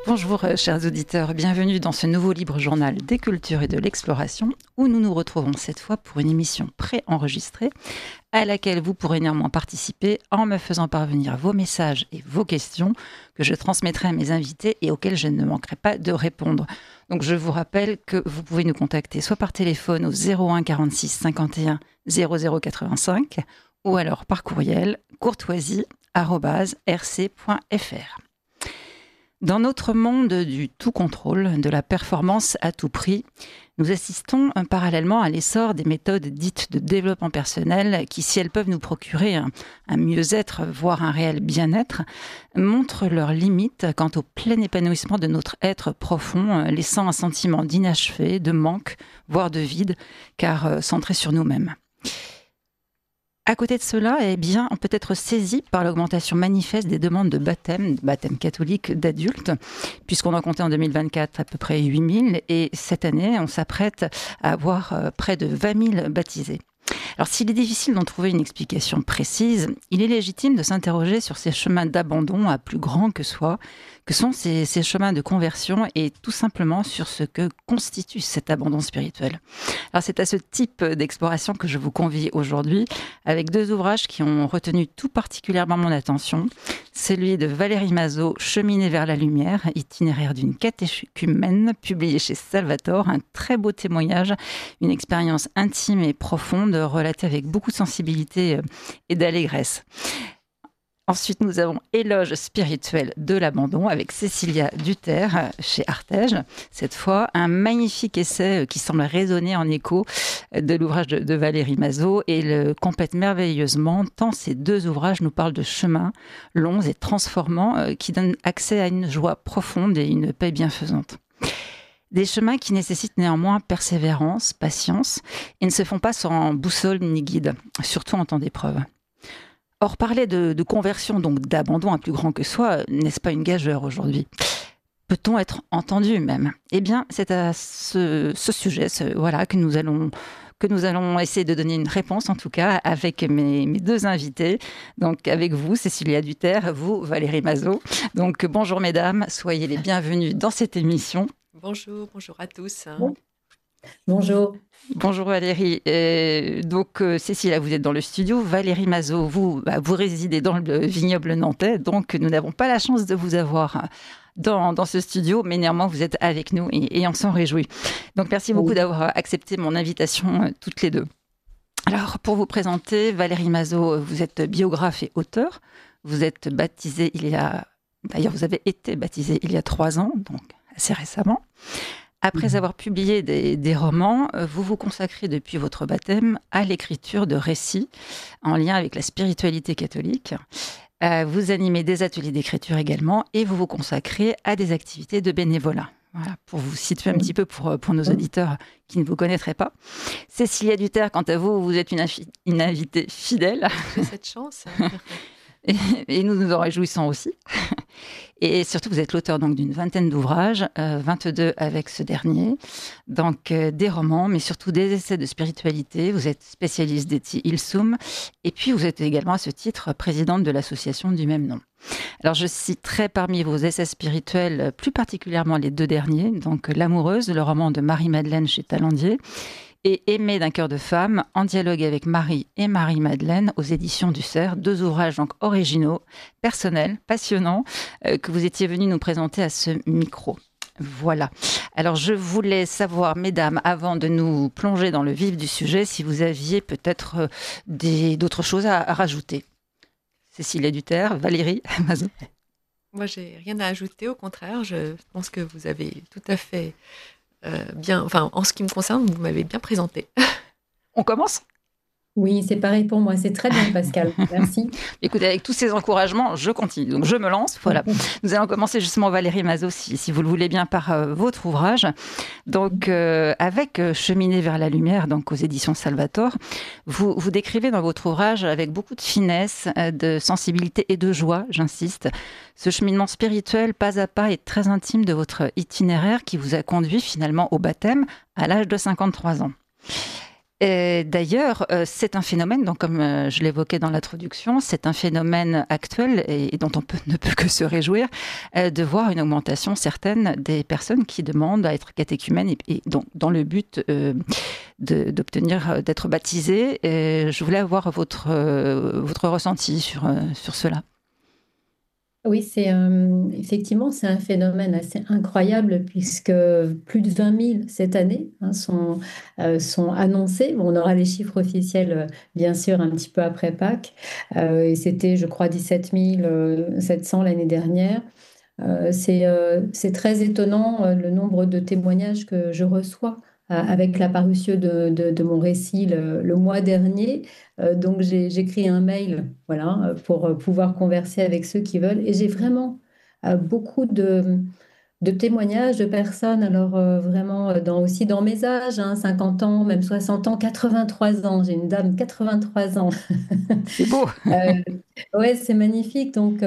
Bonjour chers auditeurs, bienvenue dans ce nouveau libre journal des cultures et de l'exploration où nous nous retrouvons cette fois pour une émission pré-enregistrée à laquelle vous pourrez néanmoins participer en me faisant parvenir vos messages et vos questions que je transmettrai à mes invités et auxquels je ne manquerai pas de répondre. Donc je vous rappelle que vous pouvez nous contacter soit par téléphone au 01 46 51 00 85 ou alors par courriel courtoisie@rc.fr. Dans notre monde du tout contrôle, de la performance à tout prix, nous assistons parallèlement à l'essor des méthodes dites de développement personnel qui, si elles peuvent nous procurer un mieux-être, voire un réel bien-être, montrent leurs limites quant au plein épanouissement de notre être profond, laissant un sentiment d'inachevé, de manque, voire de vide, car centré sur nous-mêmes. À côté de cela, on peut être saisi par l'augmentation manifeste des demandes de baptême catholique d'adultes, puisqu'on en comptait en 2024 à peu près 8000, et cette année, on s'apprête à avoir près de 20 000 baptisés. Alors, s'il est difficile d'en trouver une explication précise, il est légitime de s'interroger sur ces chemins d'abandon à plus grand que soi, que sont ces chemins de conversion et tout simplement sur ce que constitue cet abandon spirituel. Alors, c'est à ce type d'exploration que je vous convie aujourd'hui avec deux ouvrages qui ont retenu tout particulièrement mon attention. Celui de Valérie Mazot, Cheminer vers la lumière, itinéraire d'une catéchumène, publié chez Salvator, un très beau témoignage, une expérience intime et profonde, relatée avec beaucoup de sensibilité et d'allégresse. Ensuite, nous avons Éloge spirituel de l'abandon avec Cécilia Duterre chez Artege. Cette fois, un magnifique essai qui semble résonner en écho de l'ouvrage de Valérie Mazot et le complète merveilleusement tant ces deux ouvrages nous parlent de chemins longs et transformants qui donnent accès à une joie profonde et une paix bienfaisante. Des chemins qui nécessitent néanmoins persévérance, patience et ne se font pas sans boussole ni guide, surtout en temps d'épreuve. Or, parler de conversion, donc d'abandon à plus grand que soi, n'est-ce pas une gageure aujourd'hui ? Peut-on être entendu même ? Eh bien, c'est à ce sujet que nous allons essayer de donner une réponse, en tout cas, avec mes deux invités. Donc, avec vous, Cécilia Duterre, vous, Valérie Mazot. Donc, bonjour mesdames, soyez les bienvenues dans cette émission. Bonjour à tous. Bonjour. Bonjour Valérie. Cécilia, vous êtes dans le studio. Valérie Mazot, vous résidez dans le vignoble nantais, donc nous n'avons pas la chance de vous avoir dans ce studio, mais néanmoins vous êtes avec nous et on s'en réjouit. Donc merci beaucoup d'avoir accepté mon invitation toutes les deux. Alors pour vous présenter, Valérie Mazot, vous êtes biographe et auteure. Vous êtes baptisée vous avez été baptisée il y a 3 ans, donc assez récemment. Après avoir publié des romans, vous vous consacrez depuis votre baptême à l'écriture de récits en lien avec la spiritualité catholique. Vous animez des ateliers d'écriture également et vous vous consacrez à des activités de bénévolat. Voilà, pour vous situer un petit peu pour nos auditeurs qui ne vous connaîtraient pas. Cécilia Duterre, quant à vous, vous êtes une invitée fidèle. J'ai cette chance. Et nous nous en réjouissons aussi. Et surtout, vous êtes l'auteur donc d'une 20aine d'ouvrages, 22 avec ce dernier, donc des romans, mais surtout des essais de spiritualité. Vous êtes spécialiste d'Eti Ilsum, et puis vous êtes également à ce titre présidente de l'association du même nom. Alors je citerai parmi vos essais spirituels, plus particulièrement les 2 derniers, donc L'Amoureuse, le roman de Marie-Madeleine chez Talandier, et Aimée d'un cœur de femme, en dialogue avec Marie et Marie-Madeleine aux éditions du Cerf, 2 ouvrages donc originaux, personnels, passionnants, que vous étiez venus nous présenter à ce micro. Voilà. Alors je voulais savoir, mesdames, avant de nous plonger dans le vif du sujet, si vous aviez peut-être d'autres choses à rajouter. Cécilia Duterre, Valérie Mazot. Moi, j'ai rien à ajouter, au contraire, je pense que vous avez tout à fait en ce qui me concerne, vous m'avez bien présenté. On commence ? Oui, c'est pareil pour moi. C'est très bien, Pascal. Merci. Écoutez, avec tous ces encouragements, je continue. Donc, je me lance. Voilà. Nous allons commencer justement, Valérie Mazot, si vous le voulez bien, par votre ouvrage. Donc, avec Cheminer vers la lumière, donc aux éditions Salvator, vous décrivez dans votre ouvrage, avec beaucoup de finesse, de sensibilité et de joie, j'insiste, ce cheminement spirituel pas à pas et très intime de votre itinéraire qui vous a conduit finalement au baptême à l'âge de 53 ans. Et d'ailleurs, c'est un phénomène, donc comme je l'évoquais dans l'introduction, c'est un phénomène actuel et dont ne peut que se réjouir de voir une augmentation certaine des personnes qui demandent à être catéchumènes et donc dans le but d'obtenir d'être baptisées. Et je voulais avoir votre ressenti sur cela. Oui, effectivement, c'est un phénomène assez incroyable puisque plus de 20 000 cette année sont annoncés. Bon, on aura les chiffres officiels, bien sûr, un petit peu après Pâques. Et c'était, je crois, 17 700 l'année dernière. C'est très étonnant le nombre de témoignages que je reçois avec la parution de mon récit le mois dernier. Donc j'ai écrit un mail voilà, pour pouvoir converser avec ceux qui veulent. Et j'ai vraiment beaucoup de témoignages de personnes, alors vraiment aussi dans mes âges, 50 ans, même 60 ans, 83 ans. J'ai une dame 83 ans. C'est beau. Ouais, c'est magnifique. Donc,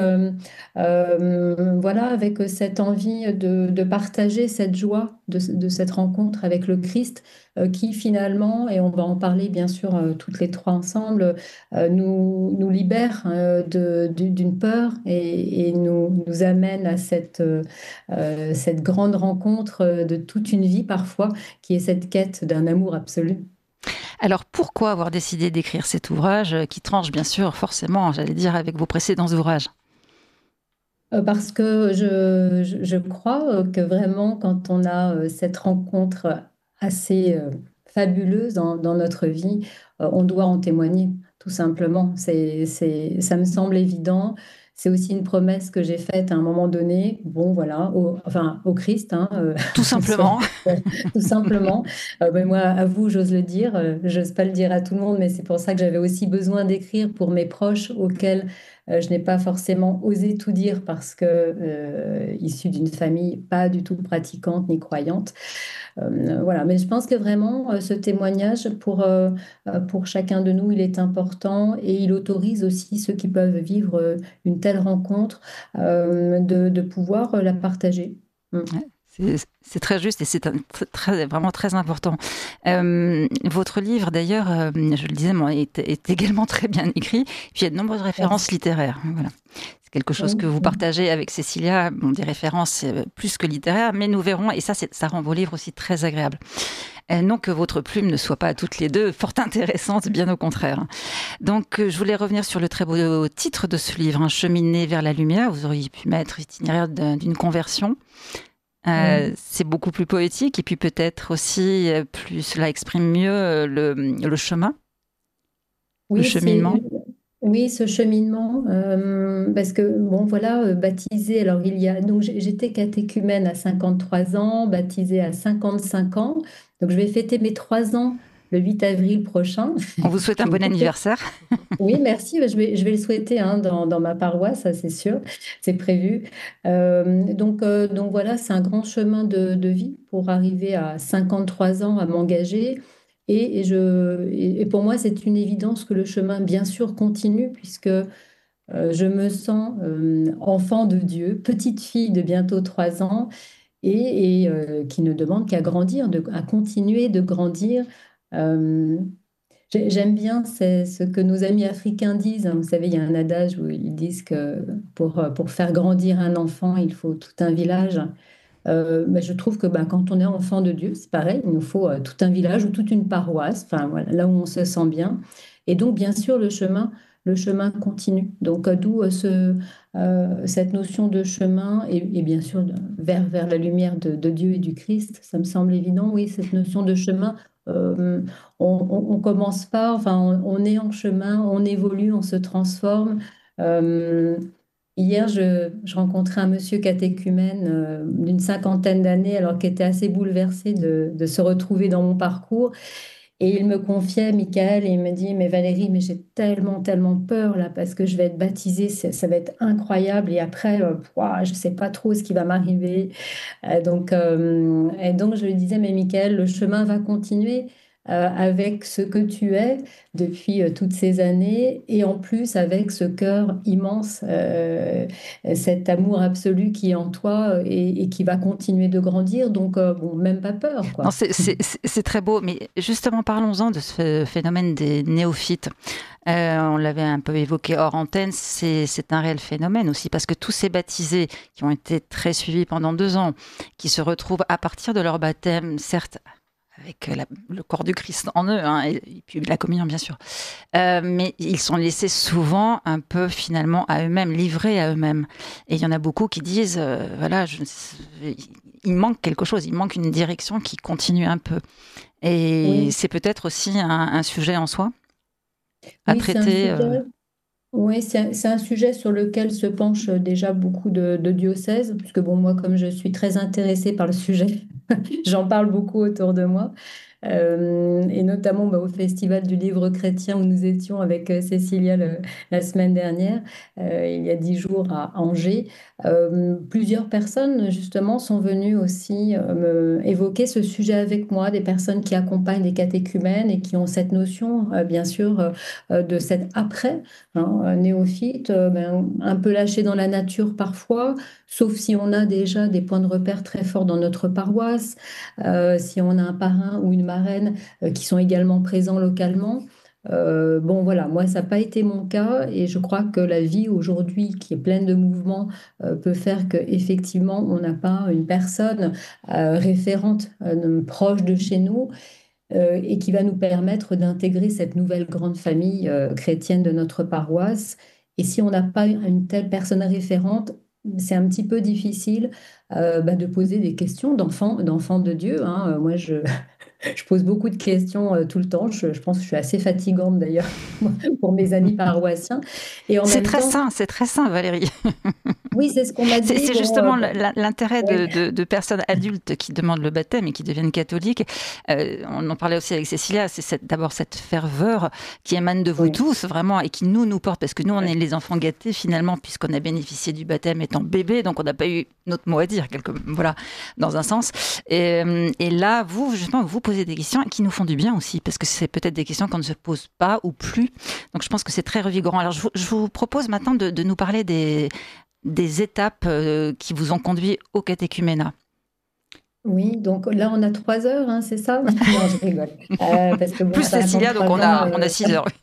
voilà, avec cette envie de partager cette joie de cette rencontre avec le Christ, qui finalement, et on va en parler bien sûr toutes les trois ensemble, nous libère d'une peur et nous amène à cette grande rencontre de toute une vie parfois, qui est cette quête d'un amour absolu. Alors pourquoi avoir décidé d'écrire cet ouvrage qui tranche bien sûr forcément, j'allais dire, avec vos précédents ouvrages? Parce que je crois que vraiment, quand on a cette rencontre assez fabuleuse dans notre vie, on doit en témoigner, tout simplement. Ça me semble évident. C'est aussi une promesse que j'ai faite à un moment donné, bon voilà, au Christ, Tout soyons- simplement. tout simplement. Mais moi, à vous, j'ose le dire, j'ose pas le dire à tout le monde, mais c'est pour ça que j'avais aussi besoin d'écrire pour mes proches auxquels je n'ai pas forcément osé tout dire parce que issue d'une famille pas du tout pratiquante ni croyante. Voilà, mais je pense que vraiment ce témoignage pour chacun de nous, il est important et il autorise aussi ceux qui peuvent vivre une telle rencontre de pouvoir la partager. Mm. Ouais, c'est très juste et c'est vraiment très important. Votre livre, d'ailleurs, je le disais, moi, est également très bien écrit. Puis il y a de nombreuses références Merci. littéraires. Voilà. C'est quelque chose que Oui, vous oui. partagez avec Cécilia, bon, des références plus que littéraires, mais nous verrons, et ça rend vos livres aussi très agréables. Non que votre plume ne soit pas toutes les deux fort intéressantes, bien au contraire. Donc, je voulais revenir sur le très beau titre de ce livre, Un cheminé vers la lumière. Vous auriez pu mettre itinéraire d'une conversion. Oui. C'est beaucoup plus poétique et puis peut-être aussi plus cela exprime mieux le chemin, le Oui, cheminement. oui, ce cheminement, parce que bon, voilà, baptisée. Alors donc j'étais catéchumène à 53 ans, baptisée à 55 ans. Donc je vais fêter mes 3 ans le 8 avril prochain. On vous souhaite un bon Donc, anniversaire. oui, merci. Je vais le souhaiter dans ma paroisse, ça c'est sûr, c'est prévu. Donc voilà, c'est un grand chemin de vie pour arriver à 53 ans à m'engager. Et pour moi, c'est une évidence que le chemin, bien sûr, continue, puisque je me sens enfant de Dieu, petite fille de bientôt 3 ans, et qui ne demande qu'à grandir, à continuer de grandir. Euh, J'aime bien ce que nos amis africains disent. Vous savez, il y a un adage où ils disent que pour faire grandir un enfant, il faut tout un village. Mais je trouve que quand on est enfant de Dieu, c'est pareil, il nous faut tout un village ou toute une paroisse, enfin, voilà, là où on se sent bien. Et donc, bien sûr, le chemin continue. Donc, d'où cette notion de chemin et bien sûr vers la lumière de Dieu et du Christ. Ça me semble évident, oui, cette notion de chemin. On commence pas, enfin, on est en chemin, on évolue, on se transforme. Euh, Hier, je rencontrais un monsieur catéchumène d'une cinquantaine d'années, alors qu'il était assez bouleversé de se retrouver dans mon parcours. Et il me confiait, Michael, et il me dit, mais Valérie, mais j'ai tellement, tellement peur là, parce que je vais être baptisée, ça va être incroyable. Et après, ouah, je ne sais pas trop ce qui va m'arriver. Et donc, je lui disais, mais Michael, le chemin va continuer. avec ce que tu es depuis toutes ces années et en plus avec ce cœur immense, cet amour absolu qui est en toi et qui va continuer de grandir. Donc, bon, même pas peur, Non, quoi. c'est très beau, mais justement, parlons-en de ce phénomène des néophytes. On l'avait un peu évoqué hors antenne, c'est un réel phénomène aussi, parce que tous ces baptisés qui ont été très suivis pendant 2 ans, qui se retrouvent à partir de leur baptême, certes, avec le corps du Christ en eux, hein, et puis la communion, bien sûr, mais ils sont laissés souvent un peu finalement à eux-mêmes, livrés à eux-mêmes. Et il y en a beaucoup qui disent, voilà, il manque quelque chose, il manque une direction qui continue un peu. Et Oui, c'est peut-être aussi un sujet en soi à oui, c'est un traiter. sujet. Oui, c'est un sujet sur lequel se penchent déjà beaucoup de diocèses, puisque bon, moi, comme je suis très intéressée par le sujet, j'en parle beaucoup autour de moi. Et notamment au Festival du Livre chrétien où nous étions avec Cécilia la semaine dernière, il y a 10 jours à Angers. Plusieurs personnes justement sont venues aussi me évoquer ce sujet avec moi, des personnes qui accompagnent des catéchumènes et qui ont cette notion, bien sûr, de cet après, hein, néophyte, ben, un peu lâché dans la nature parfois, sauf si on a déjà des points de repère très forts dans notre paroisse, si on a un parrain ou une marraine qui sont également présents localement. Bon, voilà, moi, ça n'a pas été mon cas et je crois que la vie aujourd'hui, qui est pleine de mouvements, peut faire qu'effectivement, on n'a pas une personne référente, proche de chez nous et qui va nous permettre d'intégrer cette nouvelle grande famille chrétienne de notre paroisse. Et si on n'a pas une telle personne référente, c'est un petit peu difficile bah, de poser des questions d'enfants de Dieu, hein. Moi, je pose beaucoup de questions tout le temps. Je pense que je suis assez fatigante d'ailleurs pour mes amis paroissiens. Et en même temps, C'est très sain, Valérie. oui, c'est ce qu'on m'a dit. C'est Bon, justement l'intérêt ouais, de personnes adultes qui demandent le baptême et qui deviennent catholiques. On en parlait aussi avec Cécilia, c'est d'abord cette ferveur qui émane de vous ouais, tous, vraiment, et qui nous porte, parce que nous, on est les enfants gâtés, finalement, puisqu'on a bénéficié du baptême étant bébé, donc on n'a pas eu notre mot à dire, voilà, dans un sens. Et là, vous, justement, vous posez des questions qui nous font du bien aussi, parce que c'est peut-être des questions qu'on ne se pose pas ou plus. Donc je pense que c'est très revigorant. Alors je vous propose maintenant de nous parler des étapes qui vous ont conduit au catéchuménat. oui. Donc là, on a 3 heures, hein, c'est ça? Non, je rigole. Parce que bon, Plus Cécilia, donc 53 ans. on a 6 heures.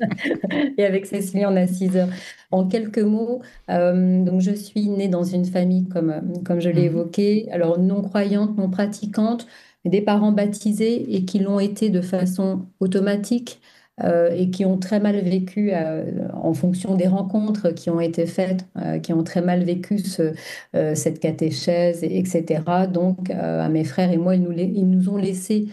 Et avec Cécilie, on a 6 heures. En quelques mots, donc je suis née dans une famille, comme je l'ai Mhm. évoqué, alors non croyante, non pratiquante, mais des parents baptisés et qui l'ont été de façon automatique et qui ont très mal vécu en fonction des rencontres qui ont été faites, qui ont très mal vécu cette catéchèse, etc. Donc, à mes frères et moi, ils nous ont laissé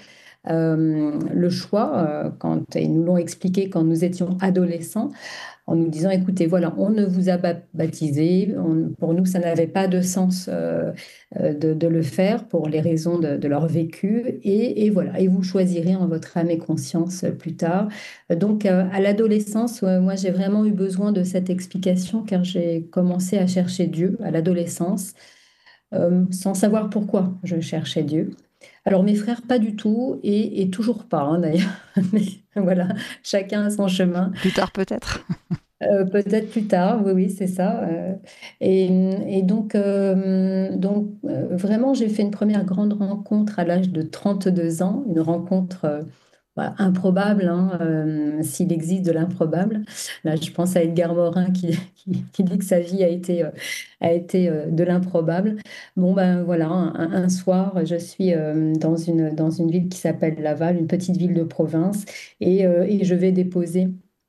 le choix, quand ils nous l'ont expliqué quand nous étions adolescents, en nous disant, écoutez, voilà, on ne vous a pas baptisé, pour nous, ça n'avait pas de sens de le faire pour les raisons de leur vécu, et voilà, et vous choisirez en votre âme et conscience plus tard. Donc, à l'adolescence, moi, j'ai vraiment eu besoin de cette explication car j'ai commencé à chercher Dieu à l'adolescence, sans savoir pourquoi je cherchais Dieu. Alors mes frères, pas du tout, et toujours pas, hein, d'ailleurs. Mais voilà, chacun a son chemin. Plus tard peut-être. Peut-être plus tard, oui, oui, c'est ça. Et donc, vraiment, j'ai fait une première grande rencontre à l'âge de 32 ans, une rencontre voilà, improbable, hein, s'il existe de l'improbable. Là, je pense à Edgar Morin qui dit que sa vie a été de l'improbable. Bon, ben voilà, un soir, je suis dans une ville qui s'appelle Laval, une petite ville de province, et je vais déposer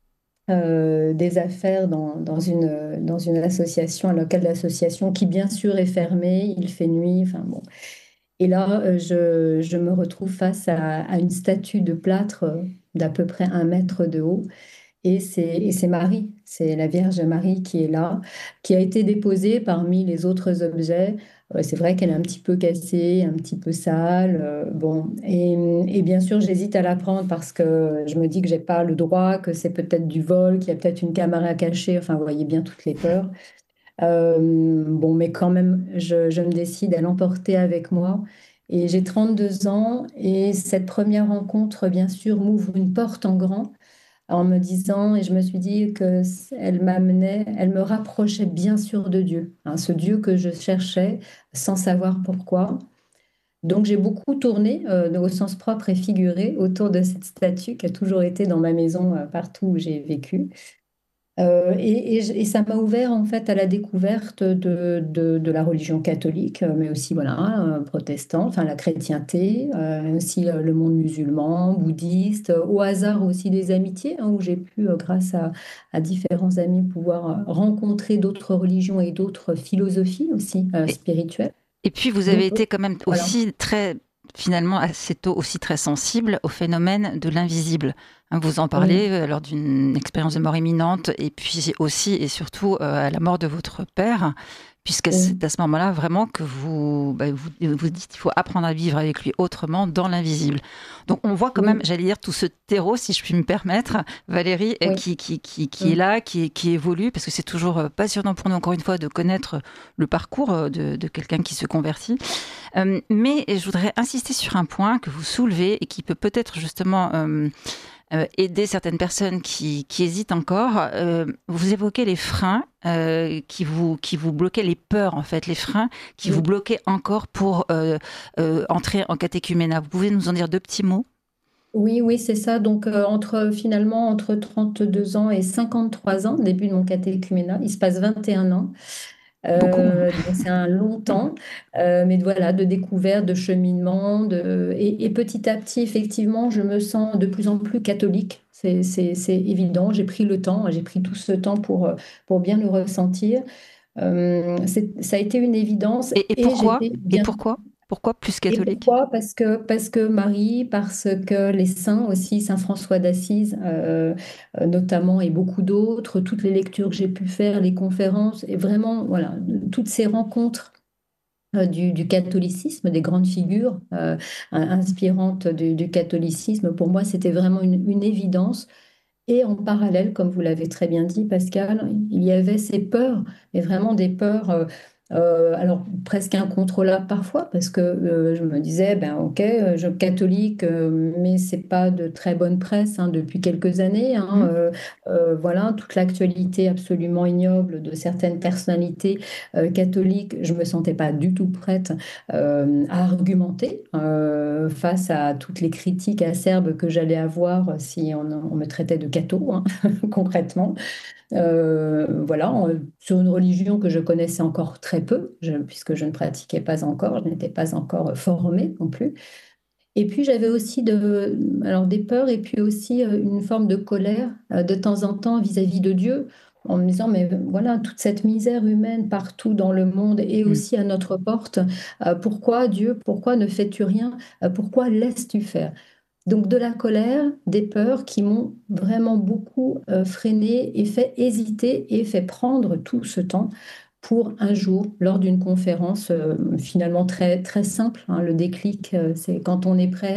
des affaires dans une association, un local d'association qui, bien sûr, est fermé, il fait nuit, enfin bon. Et là, je me retrouve face à une statue de plâtre d'à peu près 1 mètre de haut. Et c'est Marie, c'est la Vierge Marie qui est là, qui a été déposée parmi les autres objets. C'est vrai qu'elle est un petit peu cassée, un petit peu sale. Bon, et bien sûr, j'hésite à la prendre parce que je me dis que j'ai pas le droit, que c'est peut-être du vol, qu'il y a peut-être une caméra cachée. Enfin, vous voyez bien toutes les peurs. Bon, mais quand même, je me décide à l'emporter avec moi. Et j'ai 32 ans et cette première rencontre, bien sûr, m'ouvre une porte en grand en me disant, et je me suis dit que elle m'amenait, elle me rapprochait bien sûr de Dieu, hein, ce Dieu que je cherchais sans savoir pourquoi. Donc j'ai beaucoup tourné au sens propre et figuré autour de cette statue qui a toujours été dans ma maison partout où j'ai vécu. Et ça m'a ouvert en fait à la découverte de la religion catholique, mais aussi voilà, protestante, enfin la chrétienté, aussi le monde musulman, bouddhiste, au hasard aussi des amitiés, hein, où j'ai pu, à différents amis, pouvoir rencontrer d'autres religions et d'autres philosophies aussi spirituelles. Et puis, vous avez Donc été quand même voilà. aussi très, finalement, assez tôt, aussi très sensible au phénomène de l'invisible. Hein, vous en Oui, parlez lors d'une expérience de mort imminente, et puis aussi et surtout à la mort de votre père, puisque oui, c'est à ce moment-là vraiment que vous dites qu'il faut apprendre à vivre avec lui autrement dans l'invisible. Donc, on voit quand même, oui, j'allais dire, tout ce terreau, si je puis me permettre, Valérie, oui. qui est Mm. là, qui évolue, parce que c'est toujours passionnant pour nous, encore une fois, de connaître le parcours de quelqu'un qui se convertit. Mais je voudrais insister sur un point que vous soulevez et qui peut peut-être justement aider certaines personnes qui hésitent encore. Vous évoquez les freins qui vous bloquaient, les peurs en fait, les freins qui vous Oui. bloquaient encore pour entrer en catéchuménat. Vous pouvez nous en dire deux petits mots? Oui, oui, c'est ça. Donc, finalement, entre 32 ans et 53 ans, début de mon catéchuménat, il se passe 21 ans. Beaucoup. Donc, c'est un long temps, mais voilà, de découverte, de cheminement. Et petit à petit, effectivement, je me sens de plus en plus catholique. C'est évident. J'ai pris le temps, j'ai pris tout ce temps pour bien le ressentir. Ça a été une évidence Et et pourquoi? j'étais Et bien. pourquoi? Pourquoi plus Et catholique? pourquoi? Parce que Marie, parce que les saints aussi, Saint François d'Assise notamment, et beaucoup d'autres, toutes les lectures que j'ai pu faire, les conférences, et vraiment, voilà, toutes ces rencontres du catholicisme, des grandes figures inspirantes du catholicisme, pour moi, c'était vraiment une évidence. Et en parallèle, comme vous l'avez très bien dit, Pascal, il y avait ces peurs, mais vraiment des peurs, alors presque incontrôlables parfois, parce que je me disais, ben ok, je suis catholique, mais c'est pas de très bonne presse hein, depuis quelques années. Hein, Mhm. voilà, toute l'actualité absolument ignoble de certaines personnalités catholiques, je me sentais pas du tout prête à argumenter face à toutes les critiques acerbes que j'allais avoir si on me traitait de catho, hein, concrètement. Voilà, sur une religion que je connaissais encore très peu, puisque je ne pratiquais pas encore, je n'étais pas encore formée non plus. Et puis j'avais aussi alors des peurs et puis aussi une forme de colère de temps en temps vis-à-vis de Dieu, en me disant, mais voilà, toute cette misère humaine partout dans le monde et Mhm. aussi à notre porte, pourquoi Dieu, pourquoi ne fais-tu rien? Pourquoi laisses-tu faire? Donc de la colère, des peurs qui m'ont vraiment beaucoup freiné et fait hésiter et fait prendre tout ce temps pour un jour, lors d'une conférence finalement très, très simple, hein, le déclic, c'est quand on est prêt,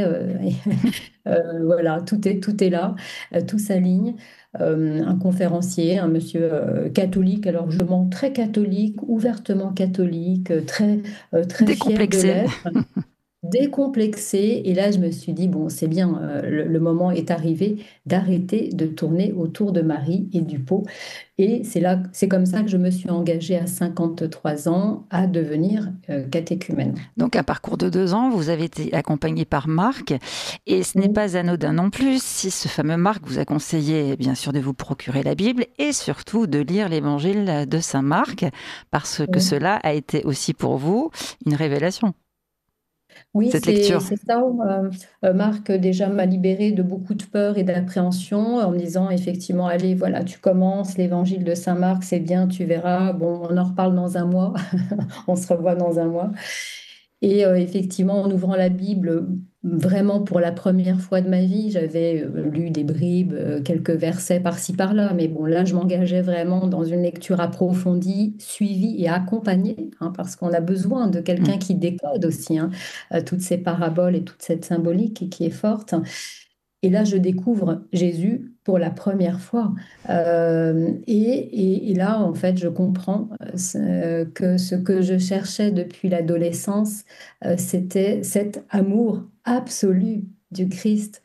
voilà, tout est là, tout s'aligne. Un conférencier, un monsieur catholique, alors je mens très catholique, ouvertement catholique, très fier de Décomplexé. l'être, décomplexé. Et là, je me suis dit, bon, c'est bien, le moment est arrivé d'arrêter de tourner autour de Marie et du pot. Et c'est comme ça que je me suis engagée à 53 ans à devenir catéchumène. Donc un parcours de 2 ans, vous avez été accompagné par Marc, et ce n'est Oui, pas anodin non plus si ce fameux Marc vous a conseillé bien sûr de vous procurer la Bible et surtout de lire l'évangile de Saint Marc, parce que oui. cela a été aussi pour vous une révélation, Oui, cette lecture. c'est ça. Marc déjà m'a libérée de beaucoup de peur et d'appréhension en me disant effectivement, allez, voilà, tu commences l'évangile de Saint Marc, c'est bien, tu verras. Bon, on en reparle dans un mois, on se revoit dans un mois. Et effectivement, en ouvrant la Bible, vraiment pour la première fois de ma vie, j'avais lu des bribes, quelques versets par-ci par-là, mais bon, là, je m'engageais vraiment dans une lecture approfondie, suivie et accompagnée, hein, parce qu'on a besoin de Mm. quelqu'un qui décode aussi hein, toutes ces paraboles et toute cette symbolique qui est forte. Et là, je découvre Jésus pour la première fois. Et là, en fait, je comprends que ce que je cherchais depuis l'adolescence, c'était cet amour absolu du Christ.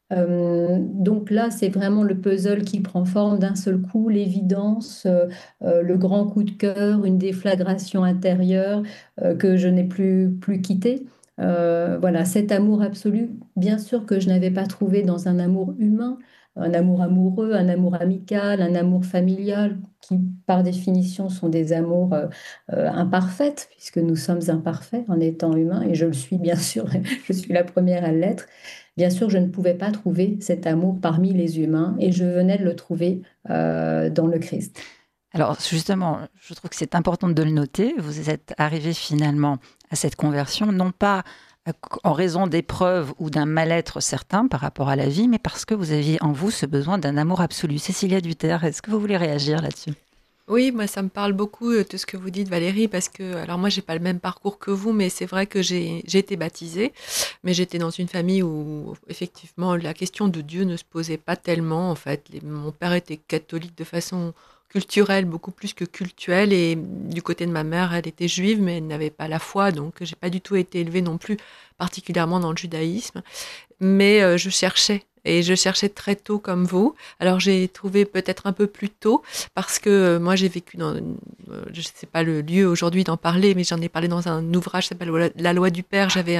Donc là, c'est vraiment le puzzle qui prend forme d'un seul coup, l'évidence, le grand coup de cœur, une déflagration intérieure que je n'ai plus quittée. Voilà, cet amour absolu, bien sûr que je n'avais pas trouvé dans un amour humain, un amour amoureux, un amour amical, un amour familial, qui par définition sont des amours imparfaits, puisque nous sommes imparfaits en étant humains, et je le suis bien sûr, je suis la première à l'être. Bien sûr, je ne pouvais pas trouver cet amour parmi les humains, et je venais de le trouver dans le Christ. Alors justement, je trouve que c'est important de le noter. Vous êtes arrivé finalement à cette conversion, non pas en raison d'épreuves ou d'un mal-être certain par rapport à la vie, mais parce que vous aviez en vous ce besoin d'un amour absolu. Cécilia Duterre, est-ce que vous voulez réagir là-dessus? Oui, moi ça me parle beaucoup tout ce que vous dites Valérie parce que alors moi j'ai pas le même parcours que vous mais c'est vrai que j'ai été baptisée mais j'étais dans une famille où effectivement la question de Dieu ne se posait pas tellement en fait. Mon père était catholique de façon culturelle beaucoup plus que cultuelle et du côté de ma mère elle était juive mais elle n'avait pas la foi donc j'ai pas du tout été élevée non plus particulièrement dans le judaïsme mais je cherchais. Et je cherchais très tôt comme vous. Alors j'ai trouvé peut-être un peu plus tôt parce que moi j'ai vécu dans, je sais pas le lieu aujourd'hui d'en parler, mais j'en ai parlé dans un ouvrage qui s'appelle La loi du père. J'avais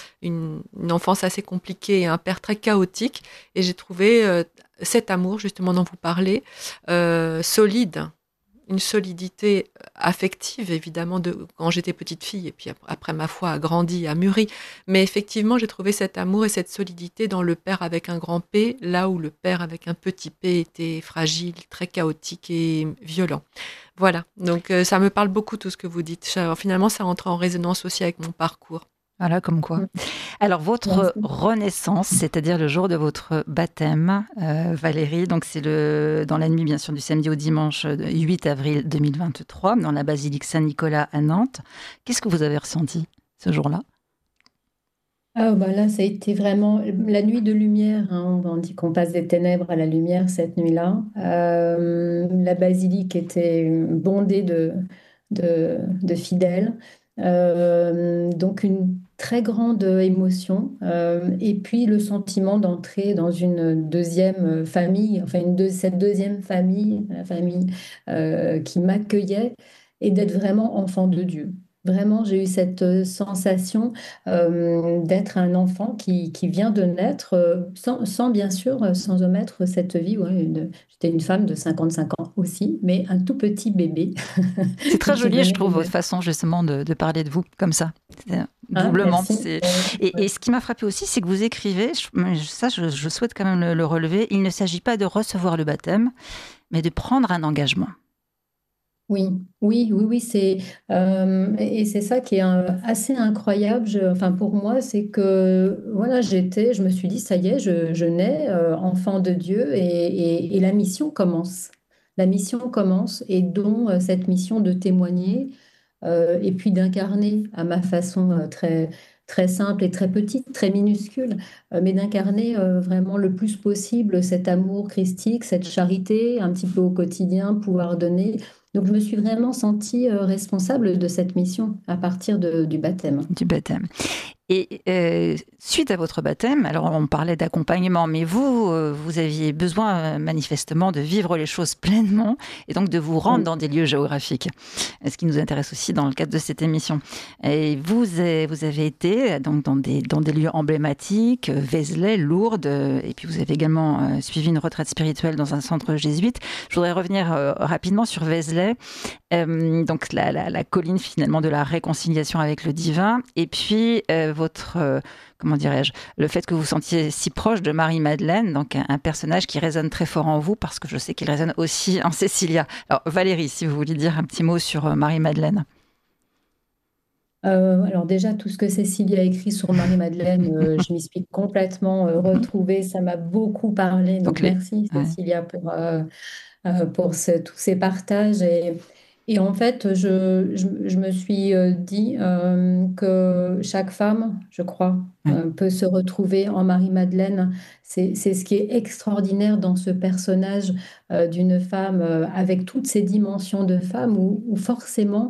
une enfance assez compliquée et un père très chaotique. Et j'ai trouvé cet amour justement dont vous parlez solide, une solidité affective, évidemment, de quand j'étais petite fille, et puis après ma foi a grandi, a mûri. Mais effectivement, j'ai trouvé cet amour et cette solidité dans le père avec un grand P, là où le père avec un petit p était fragile, très chaotique et violent. Voilà, donc ça me parle beaucoup tout ce que vous dites. Finalement, ça entre en résonance aussi avec mon parcours. Voilà, comme quoi. Alors, votre Merci. renaissance, c'est-à-dire le jour de votre baptême, Valérie, donc c'est dans la nuit, bien sûr, du samedi au dimanche 8 avril 2023, dans la basilique Saint-Nicolas à Nantes. Qu'est-ce que vous avez ressenti ce jour-là? Ah, bah là, ça a été vraiment la nuit de lumière, hein. On dit qu'on passe des ténèbres à la lumière cette nuit-là. La basilique était bondée de fidèles. Donc une très grande émotion. Et puis le sentiment d'entrer dans une deuxième famille, enfin cette deuxième famille, la famille qui m'accueillait, et d'être vraiment enfant de Dieu. Vraiment, j'ai eu cette sensation d'être un enfant qui vient de naître, sans bien sûr, sans omettre cette vie. Ouais, j'étais une femme de 55 ans aussi, mais un tout petit bébé C'est très qui joli, je venait de trouve, votre naître. façon justement de parler de vous comme ça. C'est, Ah, doublement. merci. Et ce qui m'a frappé aussi, c'est que vous écrivez, je souhaite quand même le relever, il ne s'agit pas de recevoir le baptême, mais de prendre un engagement. Oui, oui, oui, oui, et c'est ça qui est assez incroyable. Enfin, pour moi, c'est que voilà, je me suis dit, ça y est, je nais enfant de Dieu et la mission commence. La mission commence et dont cette mission de témoigner et puis d'incarner à ma façon très simple et très petite, très minuscule, mais d'incarner vraiment le plus possible cet amour christique, cette charité, un petit peu au quotidien, pouvoir donner. Donc, je me suis vraiment sentie responsable de cette mission à partir du baptême. Du baptême. Et suite à votre baptême, alors on parlait d'accompagnement, mais vous, vous aviez besoin manifestement de vivre les choses pleinement et donc de vous rendre Oui. dans des lieux géographiques, ce qui nous intéresse aussi dans le cadre de cette émission. Et vous avez été donc dans des lieux emblématiques, Vézelay, Lourdes, et puis vous avez également suivi une retraite spirituelle dans un centre jésuite. Je voudrais revenir rapidement sur Vézelay, donc la colline finalement de la réconciliation avec le divin, et puis comment dirais-je, le fait que vous vous sentiez si proche de Marie-Madeleine, donc un personnage qui résonne très fort en vous, parce que je sais qu'il résonne aussi en Cécilia. Alors Valérie, si vous voulez dire un petit mot sur Marie-Madeleine. Alors déjà, tout ce que Cécilie a écrit sur Marie-Madeleine, je m'y suis complètement retrouvée. Ça m'a beaucoup parlé. Donc Donc merci ouais. Cécilia pour tous ces partages. Et en fait, je me suis dit que chaque femme, je crois, Ouais. peut se retrouver en Marie-Madeleine. C'est ce qui est extraordinaire dans ce personnage d'une femme avec toutes ces dimensions de femme où forcément,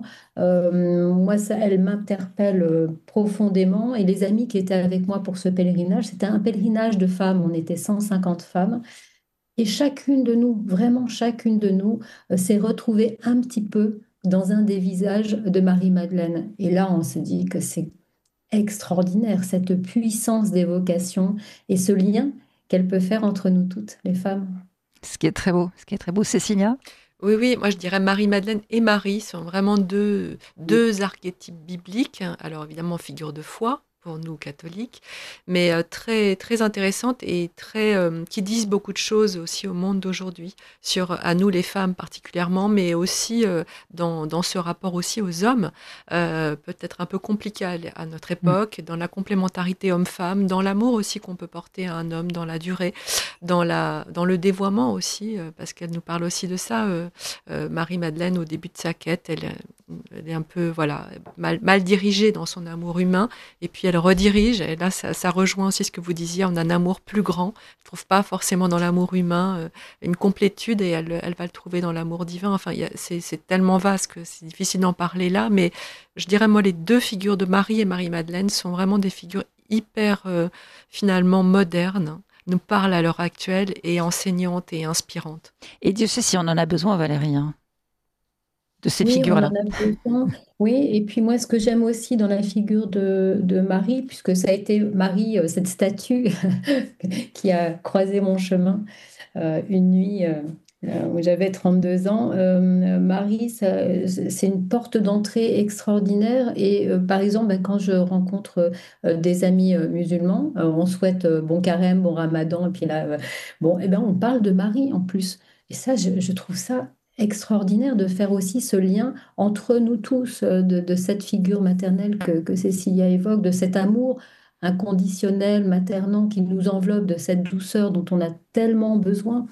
moi, ça, elle m'interpelle profondément. Et les amis qui étaient avec moi pour ce pèlerinage, c'était un pèlerinage de femmes. On était 150 femmes. Et chacune de nous, vraiment chacune de nous, s'est retrouvée un petit peu dans un des visages de Marie-Madeleine. Et là, on se dit que c'est extraordinaire, cette puissance d'évocation et ce lien qu'elle peut faire entre nous toutes, les femmes. Ce qui est très beau, ce qui est très beau. Cécilia? Oui, oui, moi je dirais Marie-Madeleine et Marie sont vraiment deux archétypes bibliques. Alors évidemment, figure de foi pour nous catholiques, mais très, très intéressantes et qui disent beaucoup de choses aussi au monde d'aujourd'hui, à nous les femmes particulièrement, mais aussi dans ce rapport aussi aux hommes, peut-être un peu compliqué à notre Mm. époque, dans la complémentarité homme-femme, dans l'amour aussi qu'on peut porter à un homme dans la durée, dans le dévoiement aussi, parce qu'elle nous parle aussi de ça. Marie-Madeleine, au début de sa quête, elle est un peu voilà, mal dirigée dans son amour humain, et puis elle redirige, et là ça rejoint aussi ce que vous disiez, on a un amour plus grand. Elle ne trouve pas forcément dans l'amour humain une complétude, et elle va le trouver dans l'amour divin. Enfin, c'est tellement vaste que c'est difficile d'en parler là, mais je dirais, moi, les deux figures de Marie et Marie-Madeleine sont vraiment des figures hyper, finalement, modernes, nous parlent à l'heure actuelle, et enseignantes et inspirantes. Et Dieu sait si on en a besoin, Valérie, hein, de ces Oui, on figures-là. en a besoin. Oui, et puis moi, ce que j'aime aussi dans la figure de Marie, puisque ça a été Marie, cette statue qui a croisé mon chemin une nuit où j'avais 32 ans. Marie, c'est une porte d'entrée extraordinaire. Et par exemple, ben, quand je rencontre des amis musulmans, on souhaite bon carême, bon ramadan, et puis là, bon, eh ben, on parle de Marie en plus. Et ça, je trouve ça extraordinaire de faire aussi ce lien entre nous tous, de cette figure maternelle que Cécilia évoque, de cet amour inconditionnel, maternant qui nous enveloppe, de cette douceur dont on a tellement besoin.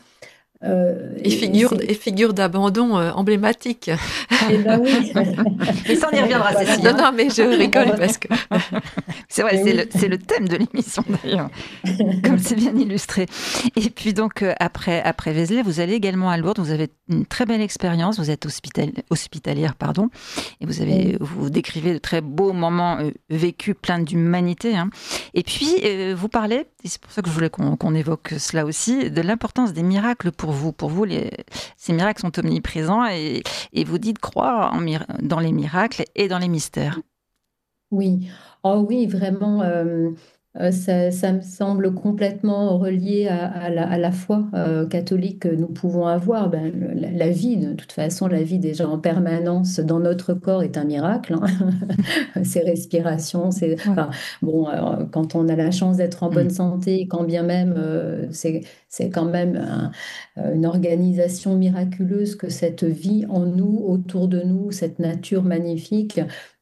Et c'est, Et figure d'abandon emblématique. eh ben oui. Mais ça, on y reviendra, Voilà. Cécile. Non, Hein. non, mais je rigole parce que C'est vrai, Mais oui. c'est le thème de l'émission d'ailleurs, comme c'est bien illustré. Et puis donc, après Vézelay, vous allez également à Lourdes. Vous avez une très belle expérience. Vous êtes hospitalière, pardon. Et vous décrivez de très beaux moments vécus, pleins d'humanité. Hein. Et puis, vous parlez, et c'est pour ça que je voulais qu'on évoque cela aussi, de l'importance des miracles pour vous. Pour vous, ces miracles sont omniprésents et vous dites croire dans les miracles et dans les mystères. Oui, oh oui, vraiment, ça me semble complètement relié à la foi catholique que nous pouvons avoir. Ben, la vie, de toute façon, la vie déjà en permanence dans notre corps est un miracle. Hein. Ces respirations, Ouais. enfin, bon, quand on a la chance d'être en Mm. bonne santé, quand bien même c'est quand même une organisation miraculeuse que cette vie en nous, autour de nous, cette nature magnifique.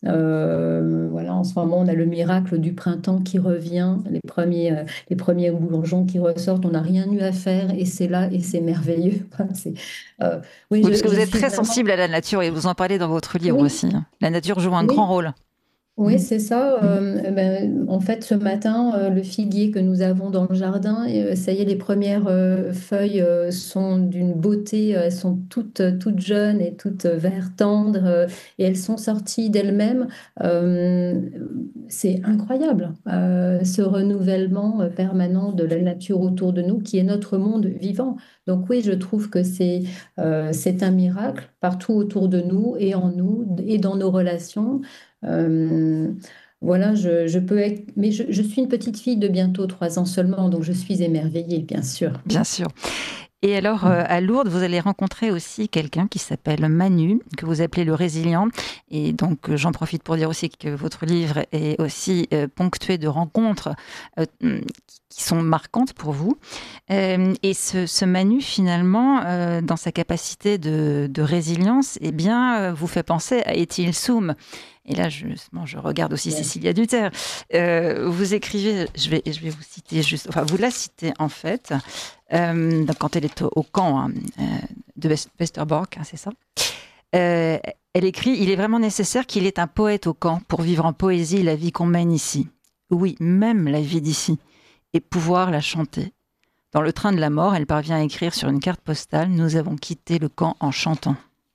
Voilà, en ce moment, on a le miracle du printemps qui revient, les premiers bourgeons qui ressortent. On n'a rien eu à faire et c'est là et c'est merveilleux. Enfin, oui, Oui, parce que vous je êtes suis très vraiment. sensible à la nature et vous en parlez dans votre livre Oui, aussi. Hein. La nature joue un grand oui. rôle. Oui, Mm. c'est ça. Mm. Ben, en fait, ce matin, le figuier que nous avons dans le jardin, ça y est, les premières feuilles sont d'une beauté. Elles sont toutes jeunes et toutes vert tendre et elles sont sorties d'elles-mêmes. Euh, c'est incroyable, ce renouvellement permanent de la nature autour de nous, qui est notre monde vivant. Donc oui, je trouve que c'est un miracle partout autour de nous et en nous et dans nos relations. Euh, voilà, je peux être, mais je suis une petite fille de bientôt 3 ans seulement, donc je suis émerveillée, bien sûr. Bien sûr. Et alors, à Lourdes, vous allez rencontrer aussi quelqu'un qui s'appelle Manu, que vous appelez le résilient. Et donc, j'en profite pour dire aussi que votre livre est aussi ponctué de rencontres qui sont marquantes pour vous. Et ce Manu, finalement, dans sa capacité de résilience, eh bien, vous fait penser à Étil Soum. Et là, justement, je regarde aussi Ouais. Cécilia Duterre. Vous écrivez, je vais vous citer juste, enfin, vous la citez en fait, donc quand elle est au camp hein, de Westerbork, hein, c'est ça. Euh, Elle écrit: il est vraiment nécessaire qu'il ait un poète au camp pour vivre en poésie la vie qu'on mène ici. Oui, même la vie d'ici, et pouvoir la chanter. Dans le train de la mort, elle parvient à écrire sur une carte postale: nous avons quitté le camp en chantant.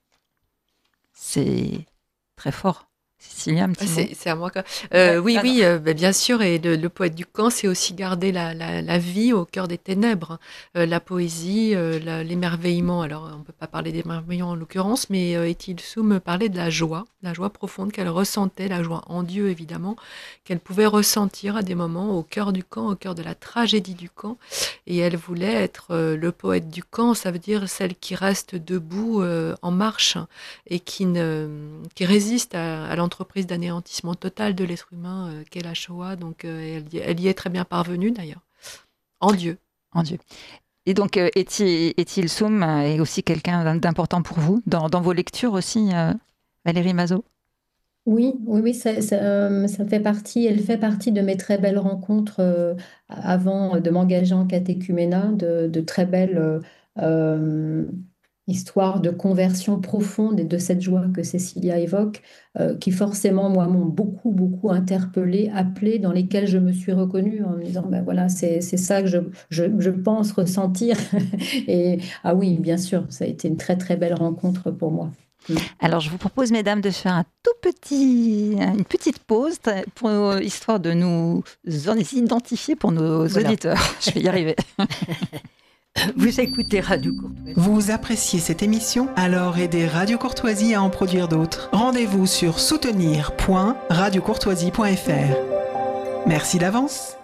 C'est très fort. Cécilia, un petit mot. C'est à moi. Ouais, Oui, ah non. oui, bien sûr. Et le poète du camp, c'est aussi garder la vie au cœur des ténèbres. La poésie, l'émerveillement. Alors, on ne peut pas parler d'émerveillement en l'occurrence, mais Étil Soum parlait de la joie profonde qu'elle ressentait, la joie en Dieu évidemment, qu'elle pouvait ressentir à des moments au cœur du camp, au cœur de la tragédie du camp. Et elle voulait être le poète du camp, ça veut dire celle qui reste debout en marche et qui résiste à l'entreprise d'anéantissement total de l'être humain qu'est la Shoah. Donc, elle y est très bien parvenue d'ailleurs, en Dieu. En Dieu. Et donc, Étil Soum est aussi quelqu'un d'important pour vous, dans vos lectures aussi, Valérie Mazot? Oui, oui, oui, ça fait partie, elle fait partie de mes très belles rencontres avant de m'engager en catéchuménat, de très belles euh, histoires de conversion profonde et de cette joie que Cécilia évoque, qui forcément, moi, m'ont beaucoup, beaucoup interpellée, appelée, dans lesquelles je me suis reconnue en me disant, ben voilà, c'est ça que je pense ressentir. Et ah oui, bien sûr, ça a été une très, très belle rencontre pour moi. Mm. Alors, je vous propose, mesdames, de faire une petite pause histoire de nous identifier pour nos auditeurs. Je vais y arriver. Vous écoutez Radio Courtoisie. Vous appréciez cette émission? Alors aidez Radio Courtoisie à en produire d'autres. Rendez-vous sur soutenir.radiocourtoisie.fr. Merci d'avance.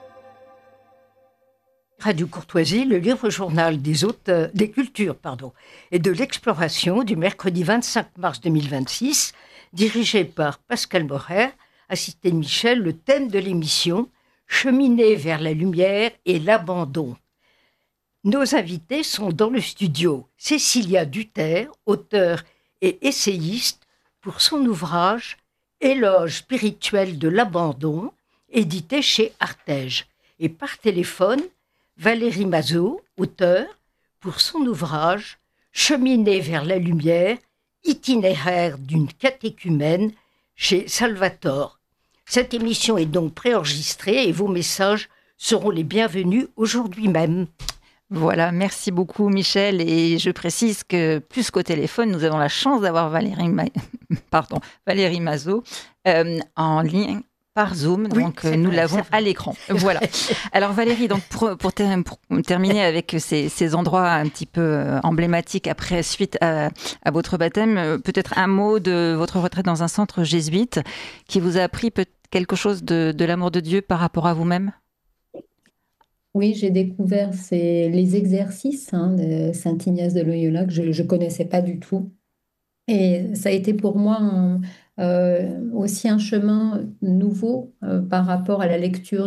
Radio Courtoisie, le livre-journal des auteurs, des cultures, et de l'exploration du mercredi 25 mars 2026, dirigé par Pascal Morer, assisté de Michel, le thème de l'émission: cheminer vers la lumière et l'abandon. Nos invités sont dans le studio: Cécilia Duterre, auteure et essayiste, pour son ouvrage Éloge spirituel de l'abandon, édité chez Artege, et par téléphone, Valérie Mazot, auteure, pour son ouvrage Cheminer vers la lumière, itinéraire d'une catéchumène, chez Salvatore. Cette émission est donc préenregistrée et vos messages seront les bienvenus aujourd'hui même. Voilà, merci beaucoup Michel. Et je précise que plus qu'au téléphone, nous avons la chance d'avoir Valérie Mazot en ligne par Zoom, Oui, donc c'est nous vrai, l'avons c'est vrai. à l'écran. Voilà. Alors Valérie, donc pour terminer avec ces endroits un petit peu emblématiques suite à votre baptême, peut-être un mot de votre retraite dans un centre jésuite qui vous a appris quelque chose de l'amour de Dieu par rapport à vous-même? Oui, j'ai découvert les exercices de Saint Ignace de Loyola que je ne connaissais pas du tout. Et ça a été pour moi aussi un chemin nouveau par rapport à la lecture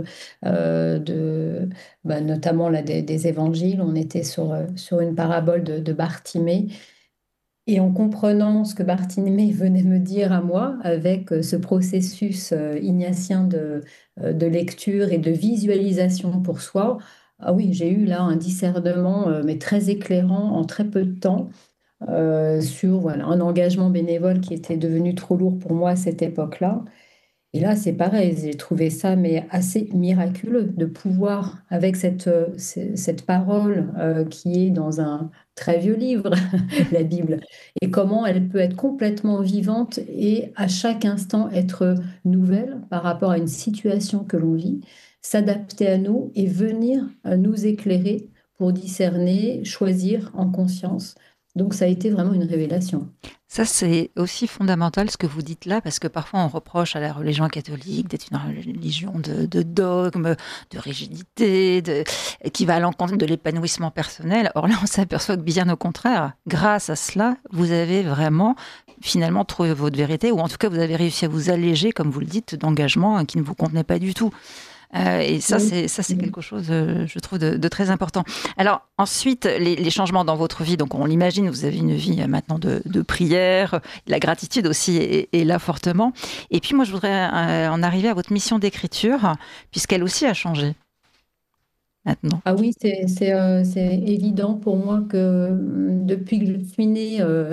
notamment là, des évangiles. On était sur une parabole de Bartimée. Et en comprenant ce que Bartimée venait me dire à moi, avec ce processus ignatien de lecture et de visualisation pour soi, ah oui, j'ai eu là un discernement, mais très éclairant en très peu de temps, sur voilà, un engagement bénévole qui était devenu trop lourd pour moi à cette époque-là. Et là, c'est pareil, j'ai trouvé ça mais assez miraculeux de pouvoir, avec cette parole qui est dans un très vieux livre, la Bible, et comment elle peut être complètement vivante et à chaque instant être nouvelle par rapport à une situation que l'on vit, s'adapter à nous et venir nous éclairer pour discerner, choisir en conscience. Donc ça a été vraiment une révélation. Ça, c'est aussi fondamental ce que vous dites là, parce que parfois on reproche à la religion catholique d'être une religion de dogme, de rigidité, qui va à l'encontre de l'épanouissement personnel. Or là, on s'aperçoit que bien au contraire, grâce à cela, vous avez vraiment finalement trouvé votre vérité, ou en tout cas vous avez réussi à vous alléger, comme vous le dites, d'engagement qui ne vous contenait pas du tout. Et ça, Oui. c'est quelque chose, je trouve, de très important. Alors, ensuite, les changements dans votre vie, donc on l'imagine, vous avez une vie maintenant de prière, la gratitude aussi est là fortement. Et puis moi, je voudrais en arriver à votre mission d'écriture, puisqu'elle aussi a changé maintenant. Ah oui, c'est évident pour moi que depuis que je suis née,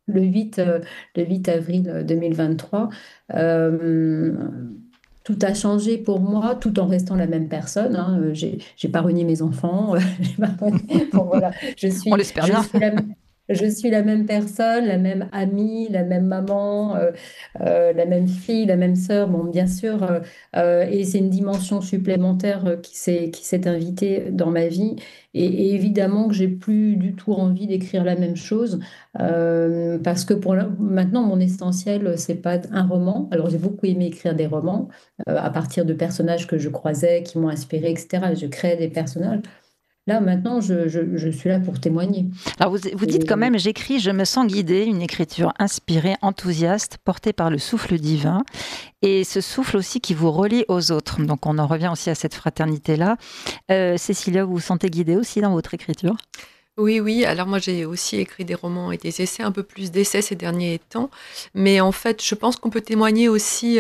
le 8, euh, le 8 avril 2023. Euh, Tout a changé pour moi, tout en restant la même personne, hein. J'ai pas renié mes enfants. Bon, voilà, On l'espère je bien. suis je suis la même personne, la même amie, la même maman, la même fille, la même sœur. Bon, bien sûr, et c'est une dimension supplémentaire qui s'est invitée dans ma vie. Et évidemment que j'ai plus du tout envie d'écrire la même chose. Parce que maintenant, mon essentiel, c'est pas un roman. Alors, j'ai beaucoup aimé écrire des romans à partir de personnages que je croisais, qui m'ont inspiré, etc. Je crée des personnages. Là, maintenant, je suis là pour témoigner. Alors vous dites quand même, j'écris, je me sens guidée, une écriture inspirée, enthousiaste, portée par le souffle divin, et ce souffle aussi qui vous relie aux autres. Donc on en revient aussi à cette fraternité-là. Cécilia, vous vous sentez guidée aussi dans votre écriture? Oui, oui. Alors moi, j'ai aussi écrit des romans et des essais, un peu plus d'essais ces derniers temps. Mais en fait, je pense qu'on peut témoigner aussi,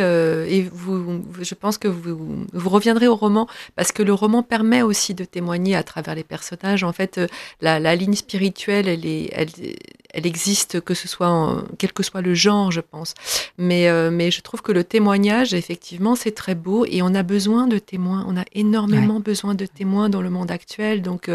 je pense que vous reviendrez au roman, parce que le roman permet aussi de témoigner à travers les personnages. En fait, la ligne spirituelle, elle existe, que ce soit quel que soit le genre, je pense. Mais je trouve que le témoignage, effectivement, c'est très beau et on a besoin de témoins. On a énormément besoin de témoins dans le monde actuel. Donc,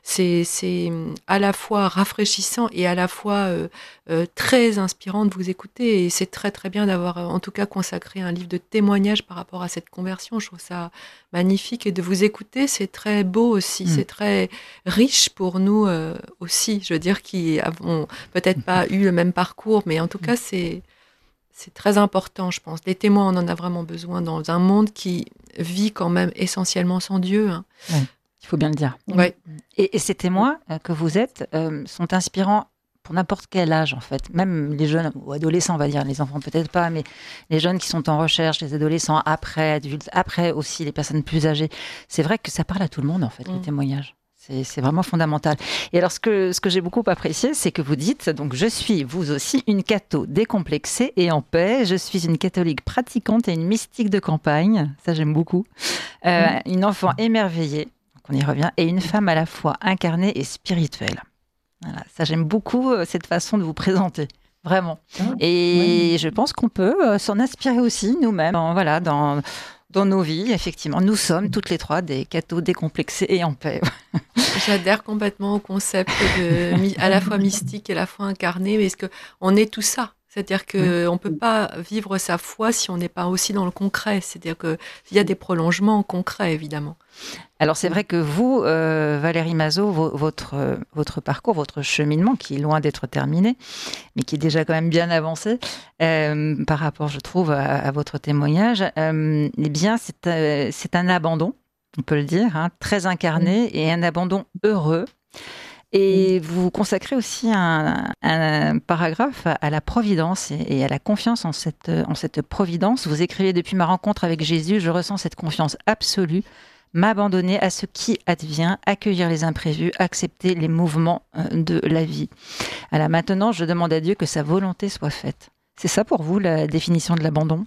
c'est à la fois rafraîchissant et à la fois très inspirant de vous écouter. Et c'est très très bien d'avoir en tout cas consacré un livre de témoignage par rapport à cette conversion. Je trouve ça magnifique et de vous écouter, c'est très beau aussi. C'est très riche pour nous aussi. Je veux dire, qui avons peut-être pas eu le même parcours, mais en tout cas c'est très important, je pense. Les témoins, on en a vraiment besoin dans un monde qui vit quand même essentiellement sans Dieu, hein. Ouais. Il faut bien le dire. Ouais. Et ces témoins que vous êtes sont inspirants pour n'importe quel âge, en fait. Même les jeunes ou adolescents, on va dire, les enfants peut-être pas, mais les jeunes qui sont en recherche, les adolescents, après, adultes, après aussi les personnes plus âgées. C'est vrai que ça parle à tout le monde, en fait, les témoignages. C'est vraiment fondamental. Et alors, ce que j'ai beaucoup apprécié, c'est que vous dites, donc je suis, vous aussi, une catho décomplexée et en paix. Je suis une catholique pratiquante et une mystique de campagne. Ça, j'aime beaucoup. Une enfant émerveillée, donc on y revient, et une femme à la fois incarnée et spirituelle. Voilà, ça, j'aime beaucoup cette façon de vous présenter. Vraiment. Et je pense qu'on peut s'en inspirer aussi nous-mêmes. Voilà, dans nos vies, effectivement. Nous sommes toutes les trois des cathos décomplexés et en paix. J'adhère complètement au concept à la fois mystique et à la fois incarné, parce que on est tout ça. C'est-à-dire qu'on ne peut pas vivre sa foi si on n'est pas aussi dans le concret. C'est-à-dire qu'il y a des prolongements concrets, évidemment. Alors c'est vrai que vous, Valérie Mazot, votre parcours, votre cheminement, qui est loin d'être terminé, mais qui est déjà quand même bien avancé par rapport, je trouve, à votre témoignage, eh bien c'est un abandon, on peut le dire, hein, très incarné et un abandon heureux. Et vous vous consacrez aussi un paragraphe à la providence et à la confiance en cette providence. Vous écrivez: depuis ma rencontre avec Jésus, je ressens cette confiance absolue, m'abandonner à ce qui advient, accueillir les imprévus, accepter les mouvements de la vie. Alors maintenant, je demande à Dieu que sa volonté soit faite. C'est ça pour vous la définition de l'abandon?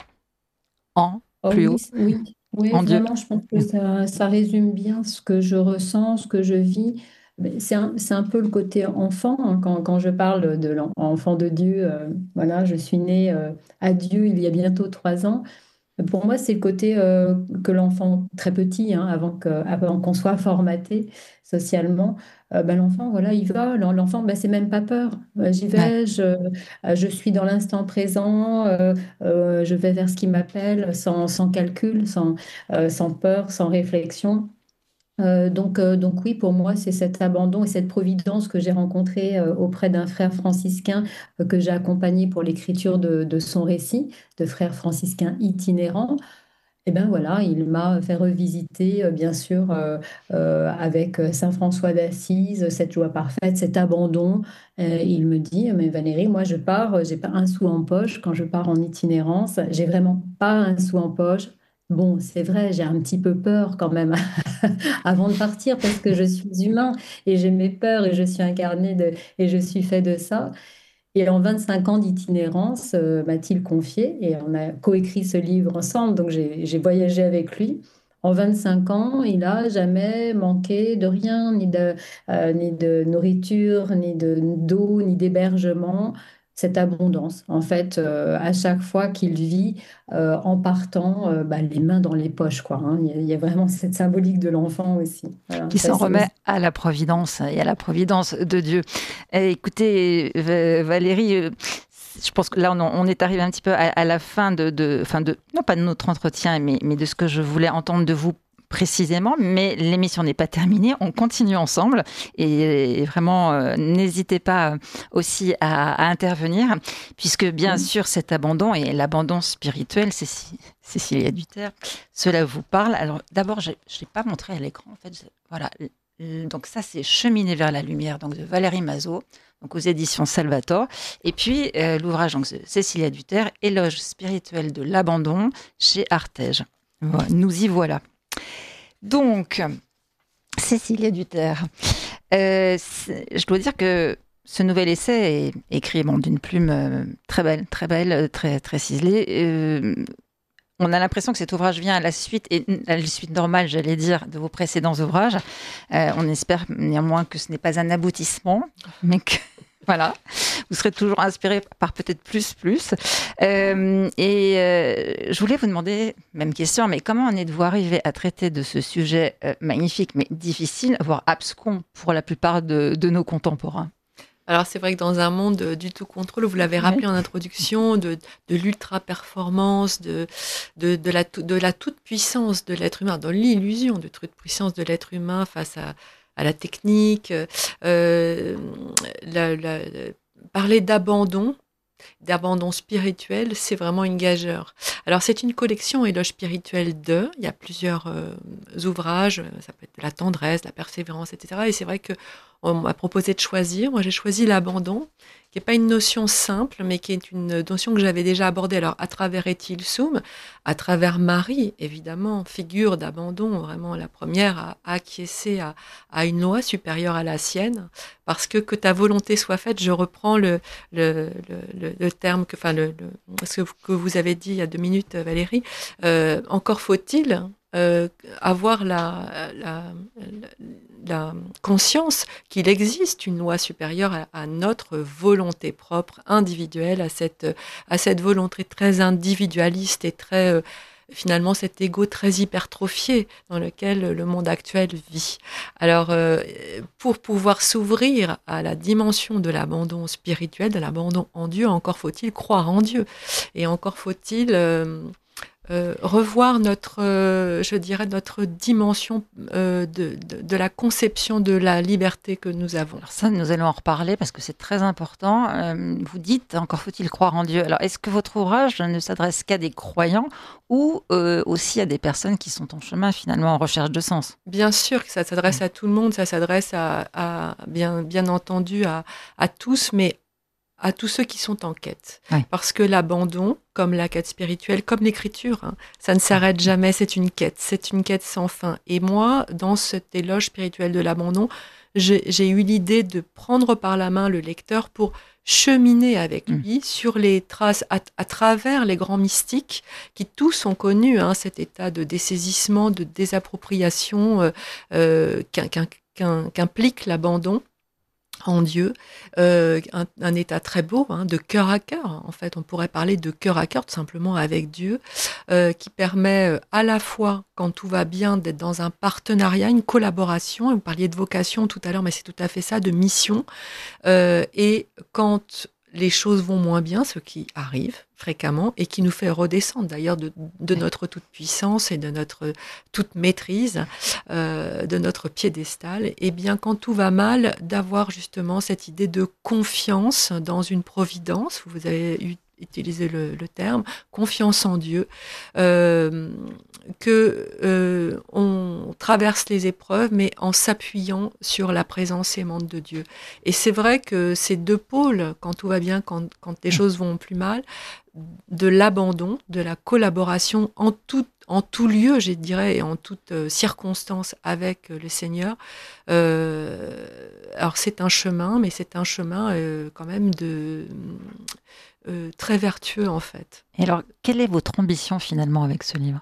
Plus haut, oui, en Dieu. vraiment, je pense que ça résume bien ce que je ressens, ce que je vis. Mais c'est un peu le côté enfant, hein, quand je parle de l'enfant de Dieu. Voilà, je suis née à Dieu il y a bientôt 3 ans. Pour moi, c'est le côté que l'enfant très petit, hein, avant qu'on soit formaté socialement, ben, l'enfant, voilà, il va. L'enfant, ben, c'est même pas peur. J'y Ouais. vais, je suis dans l'instant présent, je vais vers ce qui m'appelle, sans calcul, sans peur, sans réflexion. Donc oui, pour moi, c'est cet abandon et cette providence que j'ai rencontré auprès d'un frère franciscain que j'ai accompagné pour l'écriture de son récit, de frère franciscain itinérant. Et ben voilà, il m'a fait revisiter, bien sûr, avec Saint François d'Assise, cette joie parfaite, cet abandon. Il me dit, mais Valérie, moi je pars, j'ai pas un sou en poche quand je pars en itinérance, j'ai vraiment pas un sou en poche. Bon, c'est vrai, j'ai un petit peu peur quand même avant de partir parce que je suis humain et j'ai mes peurs et je suis incarnée et je suis fait de ça. Et en 25 ans d'itinérance, m'a-t-il confié, et on a coécrit ce livre ensemble, donc j'ai voyagé avec lui. En 25 ans, il n'a jamais manqué de rien, ni de nourriture, ni d'eau, ni d'hébergement. cette abondance. En fait, à chaque fois qu'il vit en partant, les mains dans les poches, quoi. Hein. Il y a vraiment cette symbolique de l'enfant aussi. Voilà, Qui ça, s'en c'est remet aussi. à la providence et à la providence de Dieu. Écoutez, Valérie, je pense que là, on est arrivé un petit peu à la fin non pas de notre entretien, mais de ce que je voulais entendre de vous précisément, mais l'émission n'est pas terminée, on continue ensemble et vraiment n'hésitez pas aussi à intervenir puisque bien sûr cet abandon et l'abandon spirituel, Cécilia Duterre, cela vous parle. Alors d'abord, je n'ai pas montré à l'écran en fait, voilà, donc ça c'est Cheminer vers la lumière donc de Valérie Mazot, donc aux éditions Salvator, et puis l'ouvrage donc, de Cécilia Duterre, Éloge spirituel de l'abandon chez Artege. Voilà, nous y voilà. Donc, Cécilia Duterre, je dois dire que ce nouvel essai est écrit d'une plume très belle, très ciselée. On a l'impression que cet ouvrage vient à la suite normale, j'allais dire, de vos précédents ouvrages. On espère néanmoins que ce n'est pas un aboutissement, mais que voilà, vous serez toujours inspiré par peut-être plus. Je voulais vous demander, même question, mais comment en êtes-vous arrivé à traiter de ce sujet magnifique, mais difficile, voire abscon pour la plupart de nos contemporains? Alors c'est vrai que dans un monde du tout contrôle, vous l'avez rappelé en introduction, de l'ultra-performance, de la toute-puissance de l'être humain, dans l'illusion de toute-puissance de l'être humain face à la technique, parler d'abandon spirituel, c'est vraiment une gageure. Alors c'est une collection Éloge spirituel 2, il y a plusieurs ouvrages, ça peut être de la tendresse, de la persévérance, etc. Et c'est vrai que on m'a proposé de choisir. Moi, j'ai choisi l'abandon, qui n'est pas une notion simple, mais qui est une notion que j'avais déjà abordée. Alors, à travers Étil Soum, à travers Marie, évidemment, figure d'abandon, vraiment la première à acquiescer à une loi supérieure à la sienne, parce que ta volonté soit faite, je reprends le terme, ce que vous avez dit il y a 2 minutes, Valérie, encore faut-il avoir la conscience qu'il existe une loi supérieure à notre volonté propre, individuelle, à cette volonté très individualiste et très finalement cet ego très hypertrophié dans lequel le monde actuel vit. Alors, pour pouvoir s'ouvrir à la dimension de l'abandon spirituel, de l'abandon en Dieu, encore faut-il croire en Dieu. Et encore faut-il revoir notre dimension de la conception de la liberté que nous avons. Alors ça, nous allons en reparler parce que c'est très important. Vous dites, encore faut-il croire en Dieu. Alors, est-ce que votre ouvrage ne s'adresse qu'à des croyants ou aussi à des personnes qui sont en chemin, finalement, en recherche de sens? Bien sûr que ça s'adresse à tout le monde, ça s'adresse bien entendu à tous, mais à tous ceux qui sont en quête. Oui. Parce que l'abandon, comme la quête spirituelle, comme l'écriture, ça ne s'arrête jamais, c'est une quête sans fin. Et moi, dans cet éloge spirituel de l'abandon, j'ai eu l'idée de prendre par la main le lecteur pour cheminer avec lui sur les traces, à travers les grands mystiques, qui tous ont connu cet état de dessaisissement, de désappropriation qu'implique l'abandon en Dieu, un état très beau, de cœur à cœur. En fait, on pourrait parler de cœur à cœur, tout simplement, avec Dieu, qui permet à la fois, quand tout va bien, d'être dans un partenariat, une collaboration. Vous parliez de vocation tout à l'heure, mais c'est tout à fait ça, de mission. Et quand les choses vont moins bien, ce qui arrive fréquemment, et qui nous fait redescendre d'ailleurs de notre toute-puissance et de notre toute-maîtrise, de notre piédestal, et bien quand tout va mal, d'avoir justement cette idée de confiance dans une providence, vous avez utilisé le terme, confiance en Dieu, on traverse les épreuves, mais en s'appuyant sur la présence aimante de Dieu. Et c'est vrai que ces deux pôles, quand tout va bien, quand les choses vont plus mal, de l'abandon, de la collaboration en tout lieu, je dirais, et en toute circonstance avec le Seigneur. Alors c'est un chemin, mais c'est un chemin quand même très vertueux en fait. Et alors, quelle est votre ambition finalement avec ce livre ?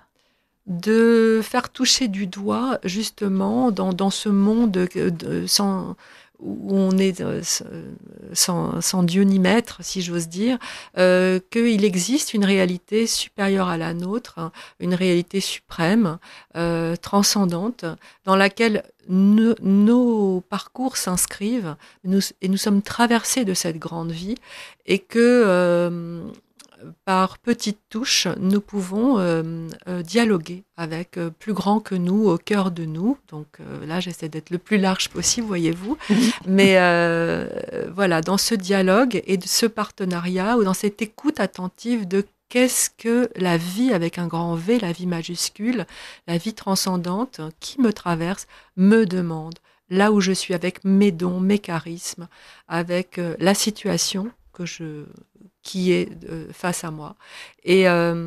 De faire toucher du doigt justement dans ce monde où on est sans Dieu ni maître, si j'ose dire, qu'il existe une réalité supérieure à la nôtre, hein, une réalité suprême, transcendante, dans laquelle nos parcours s'inscrivent, et nous sommes traversés de cette grande vie, et que par petites touches, nous pouvons dialoguer avec plus grand que nous, au cœur de nous. Donc là, j'essaie d'être le plus large possible, voyez-vous. Mais voilà, dans ce dialogue et de ce partenariat, ou dans cette écoute attentive de qu'est-ce que la vie avec un grand V, la vie majuscule, la vie transcendante qui me traverse, me demande, là où je suis avec mes dons, mes charismes, avec la situation qui est face à moi. Et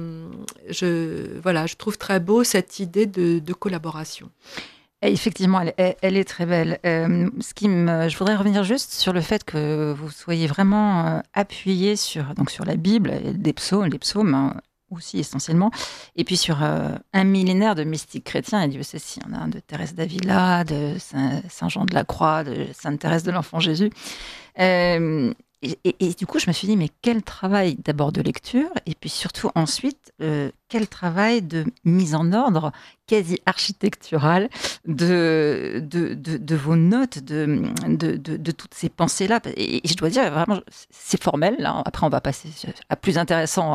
je trouve très beau cette idée de collaboration. Et effectivement, elle est très belle. Je voudrais revenir juste sur le fait que vous soyez vraiment appuyé sur la Bible, les psaumes hein, aussi essentiellement, et puis sur un millénaire de mystiques chrétiens, et Dieu sait s'il y en a un de Thérèse d'Avila, de Saint Jean de la Croix, de Sainte Thérèse de l'Enfant Jésus. Et du coup, je me suis dit, mais quel travail d'abord de lecture, et puis surtout ensuite, quel travail de mise en ordre quasi architectural de vos notes, de toutes ces pensées-là. Et je dois dire, vraiment, c'est formel. Là. Après, on va passer à plus intéressant.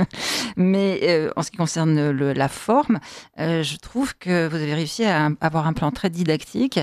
Mais en ce qui concerne la forme, je trouve que vous avez réussi à avoir un plan très didactique,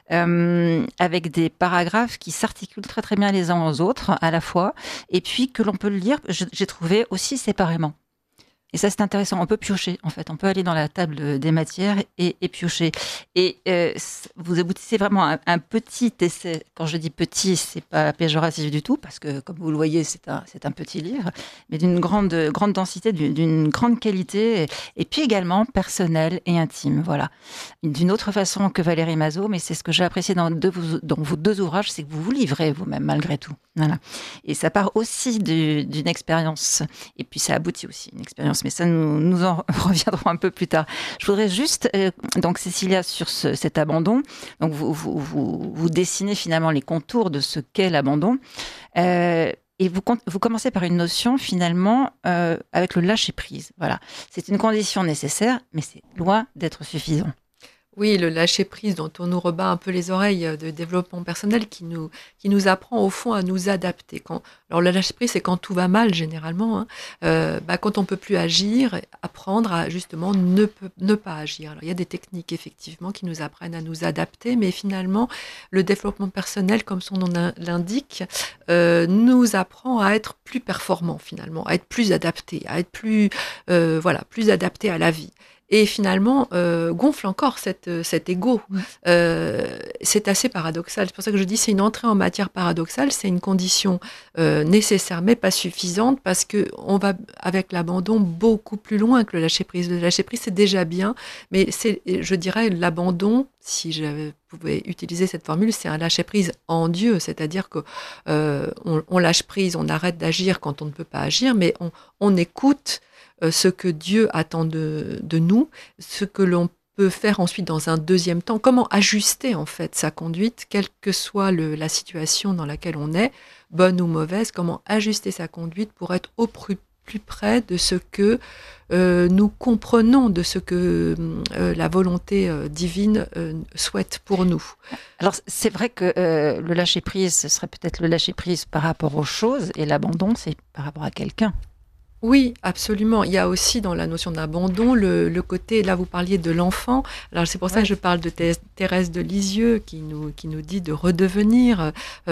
avec des paragraphes qui s'articulent très très bien les uns aux autres à la fois, et puis que l'on peut le lire, j'ai trouvé aussi séparément. Et ça, c'est intéressant. On peut piocher, en fait. On peut aller dans la table des matières et piocher. Et vous aboutissez vraiment à un petit essai. Quand je dis petit, c'est pas péjoratif du tout, parce que, comme vous le voyez, c'est un petit livre, mais d'une grande densité, d'une grande qualité, et puis également personnel et intime. Voilà. D'une autre façon que Valérie Mazot, mais c'est ce que j'ai apprécié dans vos deux ouvrages, c'est que vous vous livrez vous-même, malgré tout. Voilà. Et ça part aussi d'une expérience. Et puis, ça aboutit aussi à une expérience. Mais ça, nous en reviendrons un peu plus tard. Je voudrais juste, donc Cécilia, sur cet abandon, donc vous dessinez finalement les contours de ce qu'est l'abandon, et vous commencez par une notion finalement avec le lâcher-prise. Voilà. C'est une condition nécessaire, mais c'est loin d'être suffisant. Oui, le lâcher-prise dont on nous rebat un peu les oreilles de développement personnel qui nous apprend au fond à nous adapter. Alors le lâcher-prise, c'est quand tout va mal généralement, hein, quand on peut plus agir, apprendre à justement ne pas agir. Alors il y a des techniques effectivement qui nous apprennent à nous adapter, mais finalement le développement personnel, comme son nom l'indique, nous apprend à être plus performant finalement, à être plus adapté, à être plus adapté à la vie. Et finalement, gonfle encore cet ego. C'est assez paradoxal. C'est pour ça que je dis c'est une entrée en matière paradoxale. C'est une condition nécessaire, mais pas suffisante, parce qu'on va, avec l'abandon, beaucoup plus loin que le lâcher-prise. Le lâcher-prise, c'est déjà bien, mais c'est, je dirais, l'abandon, si je pouvais utiliser cette formule, c'est un lâcher-prise en Dieu. C'est-à-dire que on lâche prise, on arrête d'agir quand on ne peut pas agir, mais on écoute ce que Dieu attend de nous, ce que l'on peut faire ensuite dans un deuxième temps, comment ajuster en fait sa conduite, quelle que soit la situation dans laquelle on est, bonne ou mauvaise, comment ajuster sa conduite pour être au plus près de ce que nous comprenons, de ce que la volonté divine souhaite pour nous. Alors c'est vrai que le lâcher-prise, ce serait peut-être le lâcher-prise par rapport aux choses, et l'abandon, c'est par rapport à quelqu'un. Oui, absolument. Il y a aussi dans la notion d'abandon le côté, là vous parliez de l'enfant, alors c'est pour ça que je parle de Thérèse de Lisieux qui nous dit de redevenir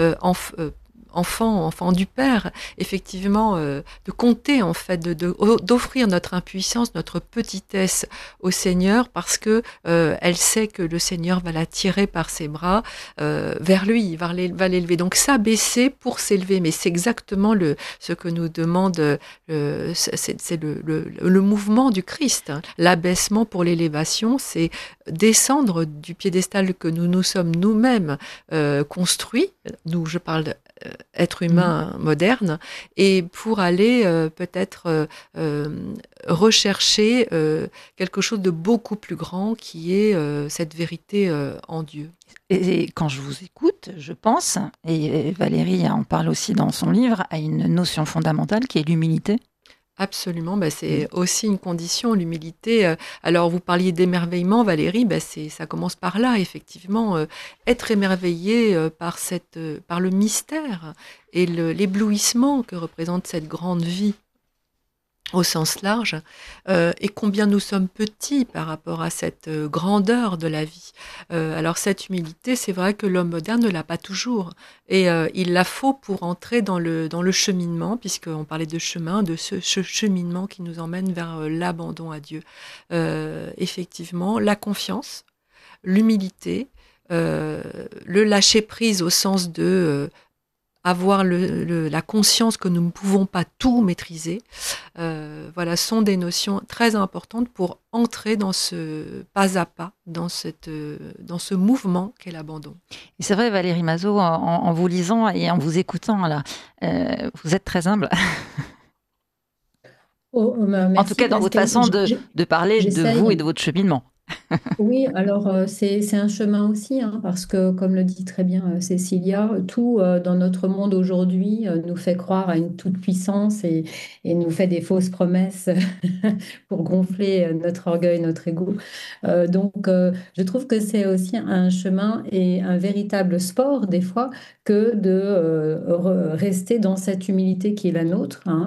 enfant du Père, effectivement, de compter en fait, d'offrir notre impuissance, notre petitesse au Seigneur, parce que elle sait que le Seigneur va la tirer par ses bras vers lui, va l'élever. Donc s'abaisser pour s'élever, mais c'est exactement ce que nous demande, c'est le mouvement du Christ. Hein. L'abaissement pour l'élévation, c'est descendre du piédestal que nous sommes nous-mêmes construits. Nous, je parle être humain moderne, et pour aller peut-être rechercher quelque chose de beaucoup plus grand qui est cette vérité en Dieu. Et quand je vous écoute, je pense, et Valérie en parle aussi dans son livre, à une notion fondamentale qui est l'humilité. Absolument, c'est aussi une condition, l'humilité. Alors, vous parliez d'émerveillement, Valérie, ça commence par là, effectivement. Être émerveillé par le mystère et l'éblouissement que représente cette grande vie au sens large, et combien nous sommes petits par rapport à cette grandeur de la vie. Alors cette humilité, c'est vrai que l'homme moderne ne l'a pas toujours, et il la faut pour entrer dans le cheminement, puisqu'on parlait de chemin, de ce cheminement qui nous emmène vers l'abandon à Dieu. Effectivement, la confiance, l'humilité, le lâcher-prise au sens de avoir la conscience que nous ne pouvons pas tout maîtriser, sont des notions très importantes pour entrer dans ce pas à pas, dans ce mouvement qu'est l'abandon. Et c'est vrai, Valérie Mazot, en vous lisant et en vous écoutant, là, vous êtes très humble. Merci, en tout cas, dans votre façon de parler de vous et de votre cheminement. Oui, alors c'est un chemin aussi, hein, parce que comme le dit très bien Cécilia, tout dans notre monde aujourd'hui nous fait croire à une toute-puissance et nous fait des fausses promesses pour gonfler notre orgueil, notre ego. Je trouve que c'est aussi un chemin et un véritable sport des fois que de rester dans cette humilité qui est la nôtre, hein.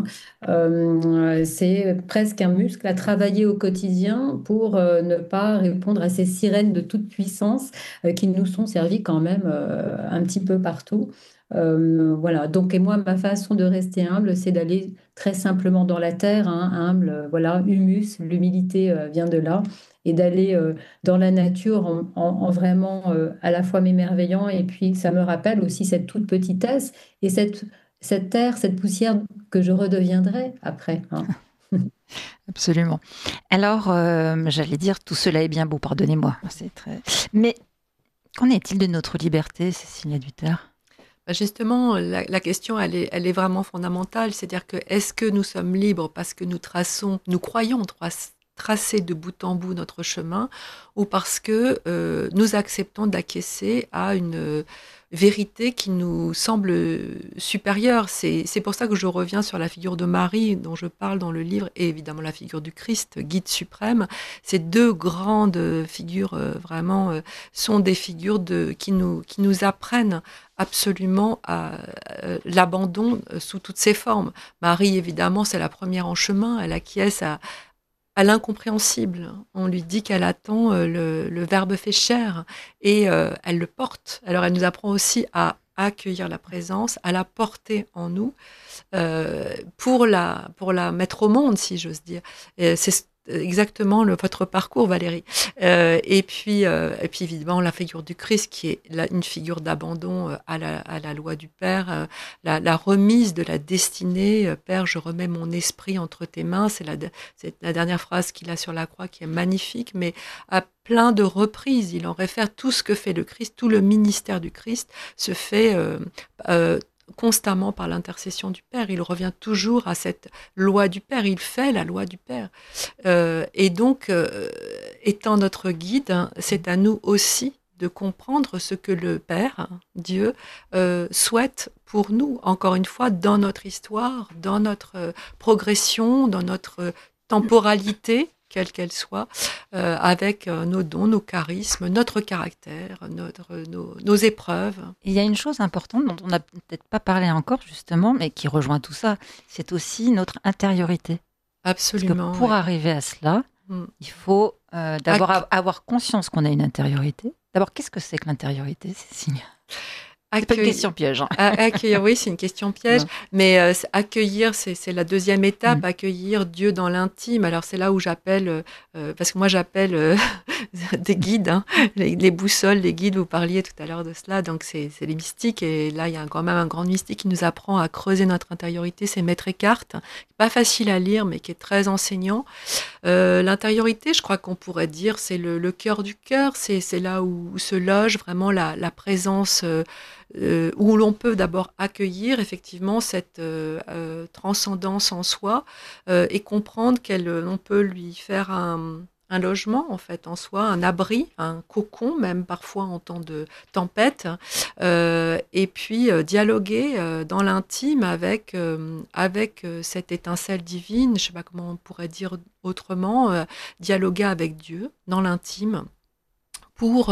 C'est presque un muscle à travailler au quotidien pour ne pas répondre à ces sirènes de toute puissance qui nous sont servies quand même un petit peu partout. Voilà. Donc, et moi, ma façon de rester humble, c'est d'aller très simplement dans la terre, hein, humble, voilà, humus, l'humilité vient de là, et d'aller dans la nature en vraiment à la fois m'émerveillant, et puis ça me rappelle aussi cette toute petitesse et cette terre, cette poussière que je redeviendrai après, hein. Absolument. Alors, j'allais dire, tout cela est bien beau, pardonnez-moi. Mais qu'en est-il de notre liberté, Cécilia Duterre ? Justement, la question, elle est vraiment fondamentale. C'est-à-dire que est-ce que nous sommes libres parce que nous croyons tracer de bout en bout notre chemin, ou parce que nous acceptons d'acquiescer à une vérité qui nous semble supérieure. C'est pour ça que je reviens sur la figure de Marie dont je parle dans le livre, et évidemment la figure du Christ, guide suprême. Ces deux grandes figures sont des figures qui nous apprennent absolument à l'abandon sous toutes ses formes. Marie, évidemment, c'est la première en chemin, elle acquiesce à l'incompréhensible. On lui dit qu'elle attend le Verbe fait chair, et elle le porte. Alors elle nous apprend aussi à accueillir la présence, à la porter en nous, pour la mettre au monde, si j'ose dire. C'est exactement votre parcours, Valérie. Et puis évidemment la figure du Christ, qui est une figure d'abandon à la loi du Père, la remise de la destinée. Père, je remets mon esprit entre tes mains. C'est la dernière phrase qu'il a sur la croix, qui est magnifique, mais à plein de reprises, il en réfère. Tout ce que fait le Christ, tout le ministère du Christ se fait constamment par l'intercession du Père. Il revient toujours à cette loi du Père, il fait la loi du Père. Et donc, étant notre guide, c'est à nous aussi de comprendre ce que le Père, Dieu, souhaite pour nous, encore une fois, dans notre histoire, dans notre progression, dans notre temporalité, quelle qu'elle soit, avec nos dons, nos charismes, notre caractère, nos épreuves. Il y a une chose importante dont on n'a peut-être pas parlé encore, justement, mais qui rejoint tout ça, c'est aussi notre intériorité. Absolument. Parce que pour arriver à cela, il faut avoir conscience qu'on a une intériorité. D'abord, qu'est-ce que c'est que l'intériorité, Cécilia ? C'est pas une question piège. Hein. Accueillir, oui, c'est une question piège. Non. Mais accueillir, c'est la deuxième étape, accueillir Dieu dans l'intime. Alors c'est là où j'appelle, parce que moi j'appelle des guides, hein, les boussoles, les guides, vous parliez tout à l'heure de cela, donc c'est les mystiques. Et là, il y a quand même un grand mystique qui nous apprend à creuser notre intériorité, c'est Maître Eckhart, pas facile à lire, mais qui est très enseignant. L'intériorité, je crois qu'on pourrait dire, c'est le cœur du cœur, c'est là où se loge vraiment la présence où l'on peut d'abord accueillir effectivement cette transcendance en soi et comprendre qu'on peut lui faire un logement en fait en soi, un abri, un cocon même parfois en temps de tempête, et puis dialoguer dans l'intime avec cette étincelle divine, je ne sais pas comment on pourrait dire autrement, dialoguer avec Dieu dans l'intime pour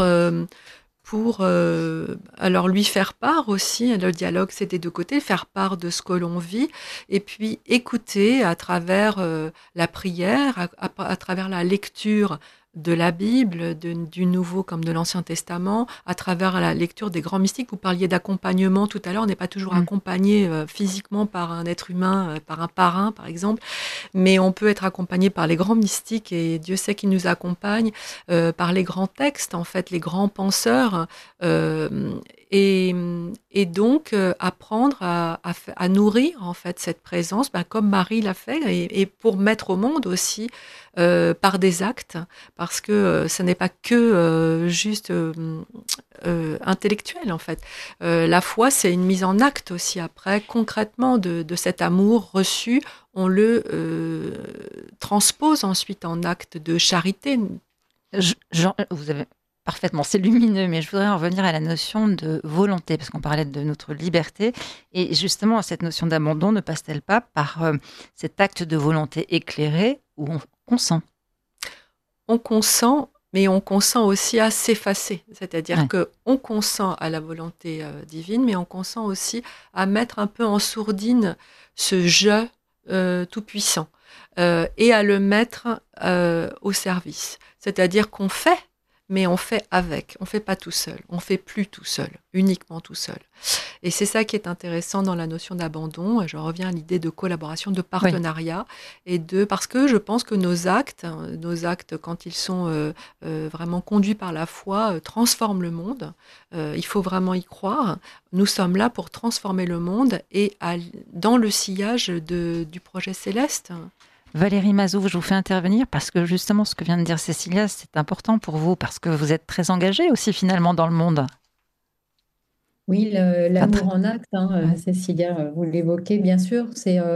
alors lui faire part aussi, le dialogue c'est des deux côtés, faire part de ce que l'on vit et puis écouter à travers la prière, à travers la lecture de la Bible, du Nouveau comme de l'Ancien Testament, à travers la lecture des grands mystiques. Vous parliez d'accompagnement tout à l'heure, on n'est pas toujours accompagné physiquement par un être humain, par un parrain par exemple, mais on peut être accompagné par les grands mystiques et Dieu sait qu'ils nous accompagnent, par les grands textes en fait, les grands penseurs, et donc apprendre à nourrir en fait cette présence, comme Marie l'a fait, et pour mettre au monde aussi par des actes, parce que ce n'est pas que juste intellectuel en fait. La foi, c'est une mise en acte aussi après, concrètement, de cet amour reçu, on le transpose ensuite en acte de charité. Vous avez parfaitement, c'est lumineux, mais je voudrais en revenir à la notion de volonté, parce qu'on parlait de notre liberté, et justement, cette notion d'abandon ne passe-t-elle pas par cet acte de volonté éclairé où on consent? On consent, mais on consent aussi à s'effacer, c'est-à-dire qu'on consent à la volonté divine, mais on consent aussi à mettre un peu en sourdine ce « je » tout-puissant, et à le mettre au service, c'est-à-dire qu'on fait, mais on fait avec, on fait pas tout seul, on fait plus tout seul, uniquement tout seul. Et c'est ça qui est intéressant dans la notion d'abandon. Je reviens à l'idée de collaboration, de partenariat, et parce que je pense que nos actes quand ils sont vraiment conduits par la foi, transforment le monde. Il faut vraiment y croire. Nous sommes là pour transformer le monde et dans le sillage du projet céleste. Valérie Mazouf, je vous fais intervenir parce que justement ce que vient de dire Cécilia, c'est important pour vous parce que vous êtes très engagée aussi finalement dans le monde. Oui, l'amour en acte, Cécilia, vous l'évoquez, bien sûr.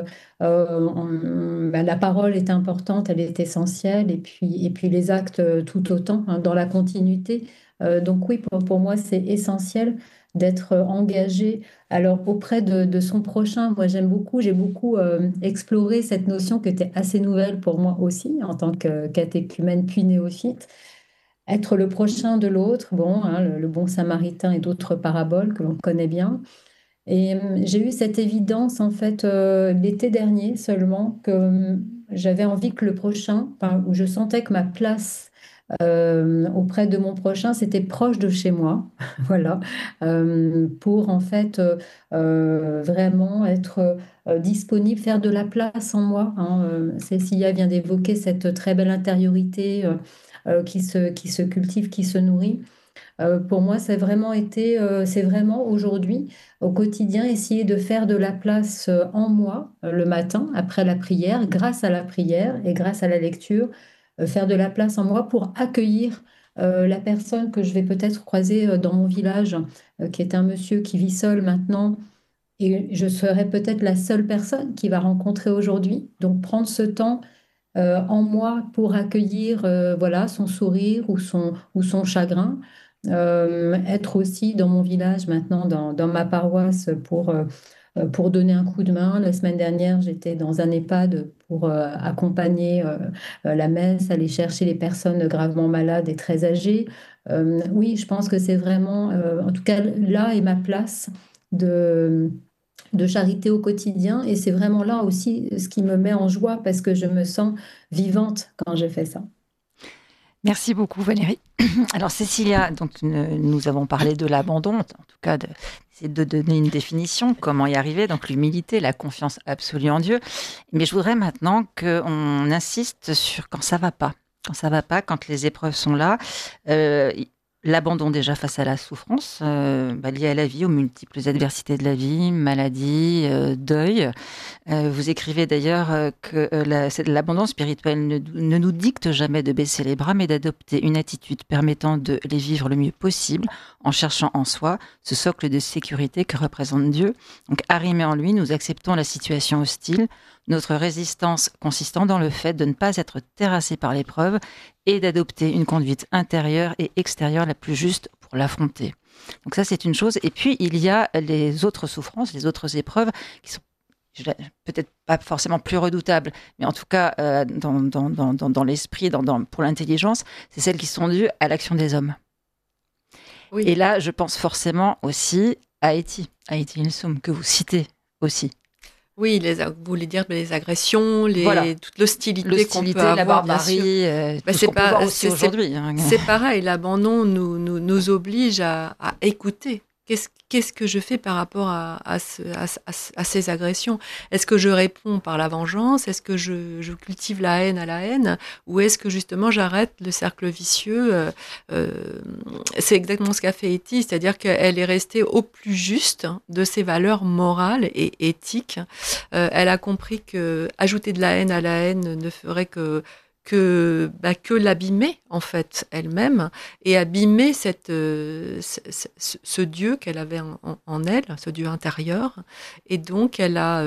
La parole est importante, elle est essentielle, et puis les actes tout autant, dans la continuité. Donc oui, pour moi, c'est essentiel d'être engagé. Alors auprès de son prochain, moi j'ai beaucoup exploré cette notion qui était assez nouvelle pour moi aussi, en tant que catéchumène puis néophyte. Être le prochain de l'autre, bon, le bon samaritain et d'autres paraboles que l'on connaît bien. Et j'ai eu cette évidence, en fait, l'été dernier seulement, que j'avais envie que le prochain, où je sentais que ma place auprès de mon prochain, c'était proche de chez moi, voilà, pour en fait vraiment être disponible, faire de la place en moi. Cécilia vient d'évoquer cette très belle intériorité qui se cultive, qui se nourrit. Pour moi, c'est vraiment aujourd'hui, au quotidien, essayer de faire de la place en moi le matin, après la prière, grâce à la prière et grâce à la lecture, faire de la place en moi pour accueillir la personne que je vais peut-être croiser dans mon village, qui est un monsieur qui vit seul maintenant. Et je serai peut-être la seule personne qu'il va rencontrer aujourd'hui. Donc, prendre ce temps en moi pour accueillir voilà, son sourire ou son chagrin. Être aussi dans mon village maintenant, dans ma paroisse pour donner un coup de main. La semaine dernière, j'étais dans un EHPAD pour accompagner la messe, aller chercher les personnes gravement malades et très âgées. Oui, je pense que c'est vraiment, en tout cas, là est ma place de charité au quotidien. Et c'est vraiment là aussi ce qui me met en joie parce que je me sens vivante quand je fais ça. Merci beaucoup Valérie. Alors Cécilia, donc nous avons parlé de l'abandon, en tout cas d'essayer de donner une définition, comment y arriver, donc l'humilité, la confiance absolue en Dieu. Mais je voudrais maintenant qu'on insiste sur quand ça va pas, quand les épreuves sont là. l'abandon déjà face à la souffrance liée à la vie, aux multiples adversités de la vie, maladie, deuil. Vous écrivez d'ailleurs que l'abandon spirituel ne nous dicte jamais de baisser les bras, mais d'adopter une attitude permettant de les vivre le mieux possible en cherchant en soi ce socle de sécurité que représente Dieu. Donc, arrimés en lui, nous acceptons la situation hostile, notre résistance consistant dans le fait de ne pas être terrassé par l'épreuve et d'adopter une conduite intérieure et extérieure la plus juste pour l'affronter. Donc ça, c'est une chose. Et puis, il y a les autres souffrances, les autres épreuves qui sont peut-être pas forcément plus redoutables, mais en tout cas, dans l'esprit, pour l'intelligence, c'est celles qui sont dues à l'action des hommes. Oui. Et là, je pense forcément aussi à Haïti Ilsum, que vous citez aussi. Oui, vous voulez dire les agressions, toute l'hostilité qu'on peut avoir, la barbarie, c'est pas aussi aujourd'hui. C'est pareil, l'abandon nous oblige à écouter. Qu'est-ce que je fais par rapport à ces agressions ? Est-ce que je réponds par la vengeance ? Est-ce que je cultive la haine à la haine ? Ou est-ce que justement j'arrête le cercle vicieux ? C'est exactement ce qu'a fait Haïti, c'est-à-dire qu'elle est restée au plus juste de ses valeurs morales et éthiques. Elle a compris que ajouter de la haine à la haine ne ferait que l'abîmer en fait elle-même et abîmer ce Dieu qu'elle avait en elle, ce Dieu intérieur. Et donc elle a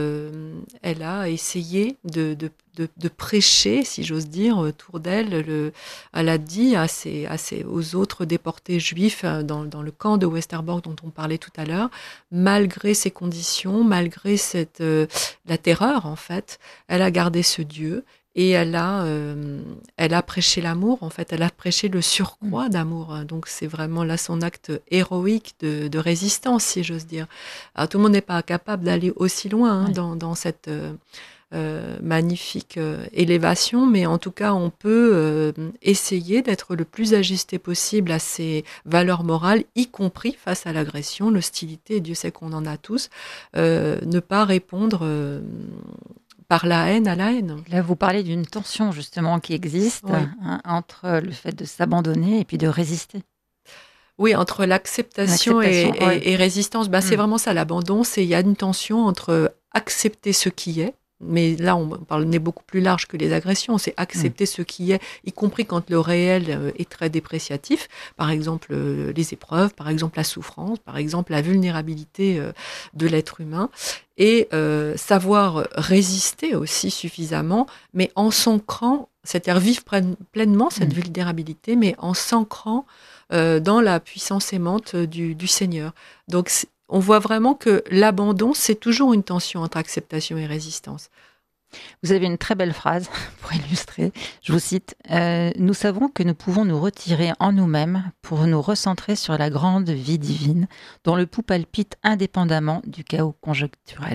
essayé de prêcher, si j'ose dire, autour d'elle. Elle a dit aux autres déportés juifs dans le camp de Westerbork dont on parlait tout à l'heure, malgré ces conditions, malgré la terreur en fait, elle a gardé ce Dieu. Et elle a prêché l'amour, en fait, elle a prêché le surcroît d'amour. Donc c'est vraiment là son acte héroïque de résistance, si j'ose dire. Alors, tout le monde n'est pas capable d'aller aussi loin dans cette magnifique élévation, mais en tout cas on peut essayer d'être le plus ajusté possible à ses valeurs morales, y compris face à l'agression, l'hostilité, et Dieu sait qu'on en a tous, ne pas répondre par la haine à la haine. Là, vous parlez d'une tension justement qui existe entre le fait de s'abandonner et puis de résister. Oui, entre l'acceptation et résistance. C'est vraiment ça, l'abandon. Il y a une tension entre accepter ce qui est, mais là, on est beaucoup plus large que les agressions. C'est accepter ce qui est, y compris quand le réel est très dépréciatif. Par exemple, les épreuves, par exemple, la souffrance, par exemple, la vulnérabilité de l'être humain. Et savoir résister aussi suffisamment, mais en s'ancrant, c'est-à-dire vivre pleinement cette vulnérabilité, mais en s'ancrant dans la puissance aimante du Seigneur. Donc, on voit vraiment que l'abandon, c'est toujours une tension entre acceptation et résistance. Vous avez une très belle phrase pour illustrer. Je vous cite. Nous savons que nous pouvons nous retirer en nous-mêmes pour nous recentrer sur la grande vie divine dont le pouls palpite indépendamment du chaos conjoncturel.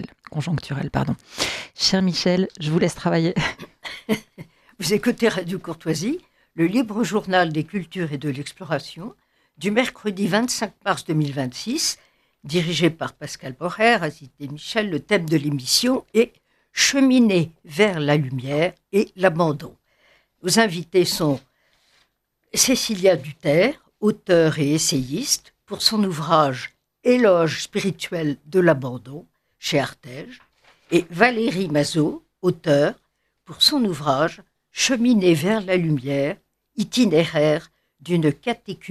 Cher Michel, je vous laisse travailler. Vous écoutez Radio Courtoisie, le libre journal des cultures et de l'exploration, du mercredi 25 mars 2026, dirigé par Pascal Borrer, assisté Michel. Le thème de l'émission est « Cheminer vers la lumière et l'abandon ». Nos invités sont Cécilia Duterre, auteure et essayiste, pour son ouvrage « Éloge spirituel de l'abandon » chez Artege, et Valérie Mazot, auteure, pour son ouvrage « Cheminer vers la lumière, itinéraire d'une catéchumène »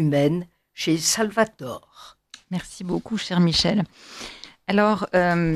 chez Salvatore. Merci beaucoup, cher Michel. Alors,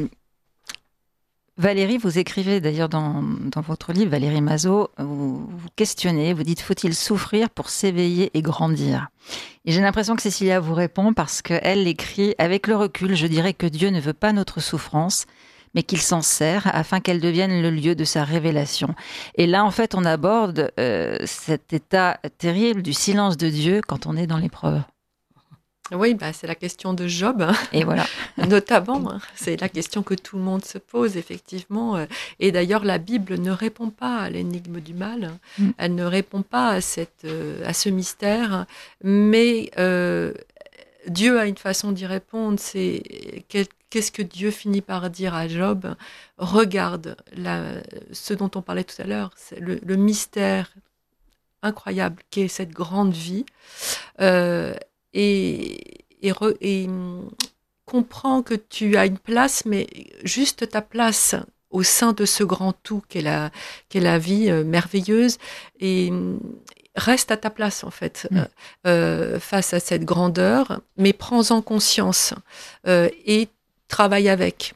Valérie, vous écrivez d'ailleurs dans votre livre, Valérie Mazot, vous questionnez, vous dites « Faut-il souffrir pour s'éveiller et grandir ?» Et j'ai l'impression que Cécilia vous répond parce qu'elle écrit « Avec le recul, je dirais que Dieu ne veut pas notre souffrance, mais qu'il s'en sert afin qu'elle devienne le lieu de sa révélation. » Et là, en fait, on aborde cet état terrible du silence de Dieu quand on est dans l'épreuve. Oui, c'est la question de Job, et voilà. Notamment. C'est la question que tout le monde se pose, effectivement. Et d'ailleurs, la Bible ne répond pas à l'énigme du mal. Elle ne répond pas à ce mystère. Mais Dieu a une façon d'y répondre. C'est qu'est-ce que Dieu finit par dire à Job ? Regarde ce dont on parlait tout à l'heure, c'est le mystère incroyable qu'est cette grande vie. comprends que tu as une place, mais juste ta place au sein de ce grand tout qu'est la vie merveilleuse, et reste à ta place en fait, face à cette grandeur, mais prends-en conscience et travaille avec.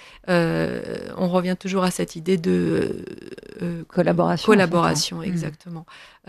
On revient toujours à cette idée de collaboration, exactement.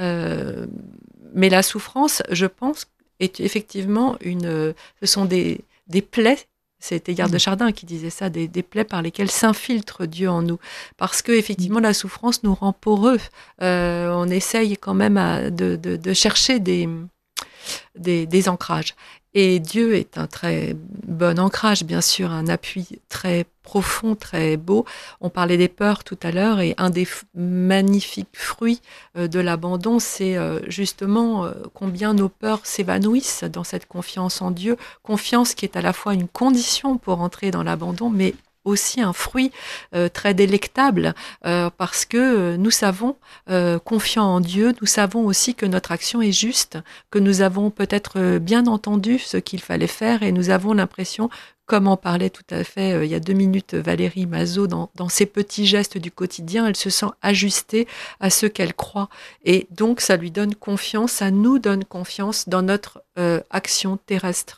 Mais la souffrance, je pense, est effectivement ce sont des plaies. C'était Teilhard de Chardin qui disait ça, des plaies par lesquelles s'infiltre Dieu en nous. Parce que effectivement, la souffrance nous rend poreux. On essaye quand même de chercher des ancrages. Et Dieu est un très bon ancrage, bien sûr, un appui très profond, très beau. On parlait des peurs tout à l'heure, et un des magnifiques fruits de l'abandon, c'est justement combien nos peurs s'évanouissent dans cette confiance en Dieu, confiance qui est à la fois une condition pour entrer dans l'abandon, mais aussi un fruit très délectable, parce que nous savons, confiant en Dieu, nous savons aussi que notre action est juste, que nous avons peut-être bien entendu ce qu'il fallait faire, et nous avons l'impression, comme en parlait tout à fait il y a 2 minutes Valérie Mazot, dans ces petits gestes du quotidien, elle se sent ajustée à ce qu'elle croit. Et donc ça lui donne confiance, ça nous donne confiance dans notre action terrestre.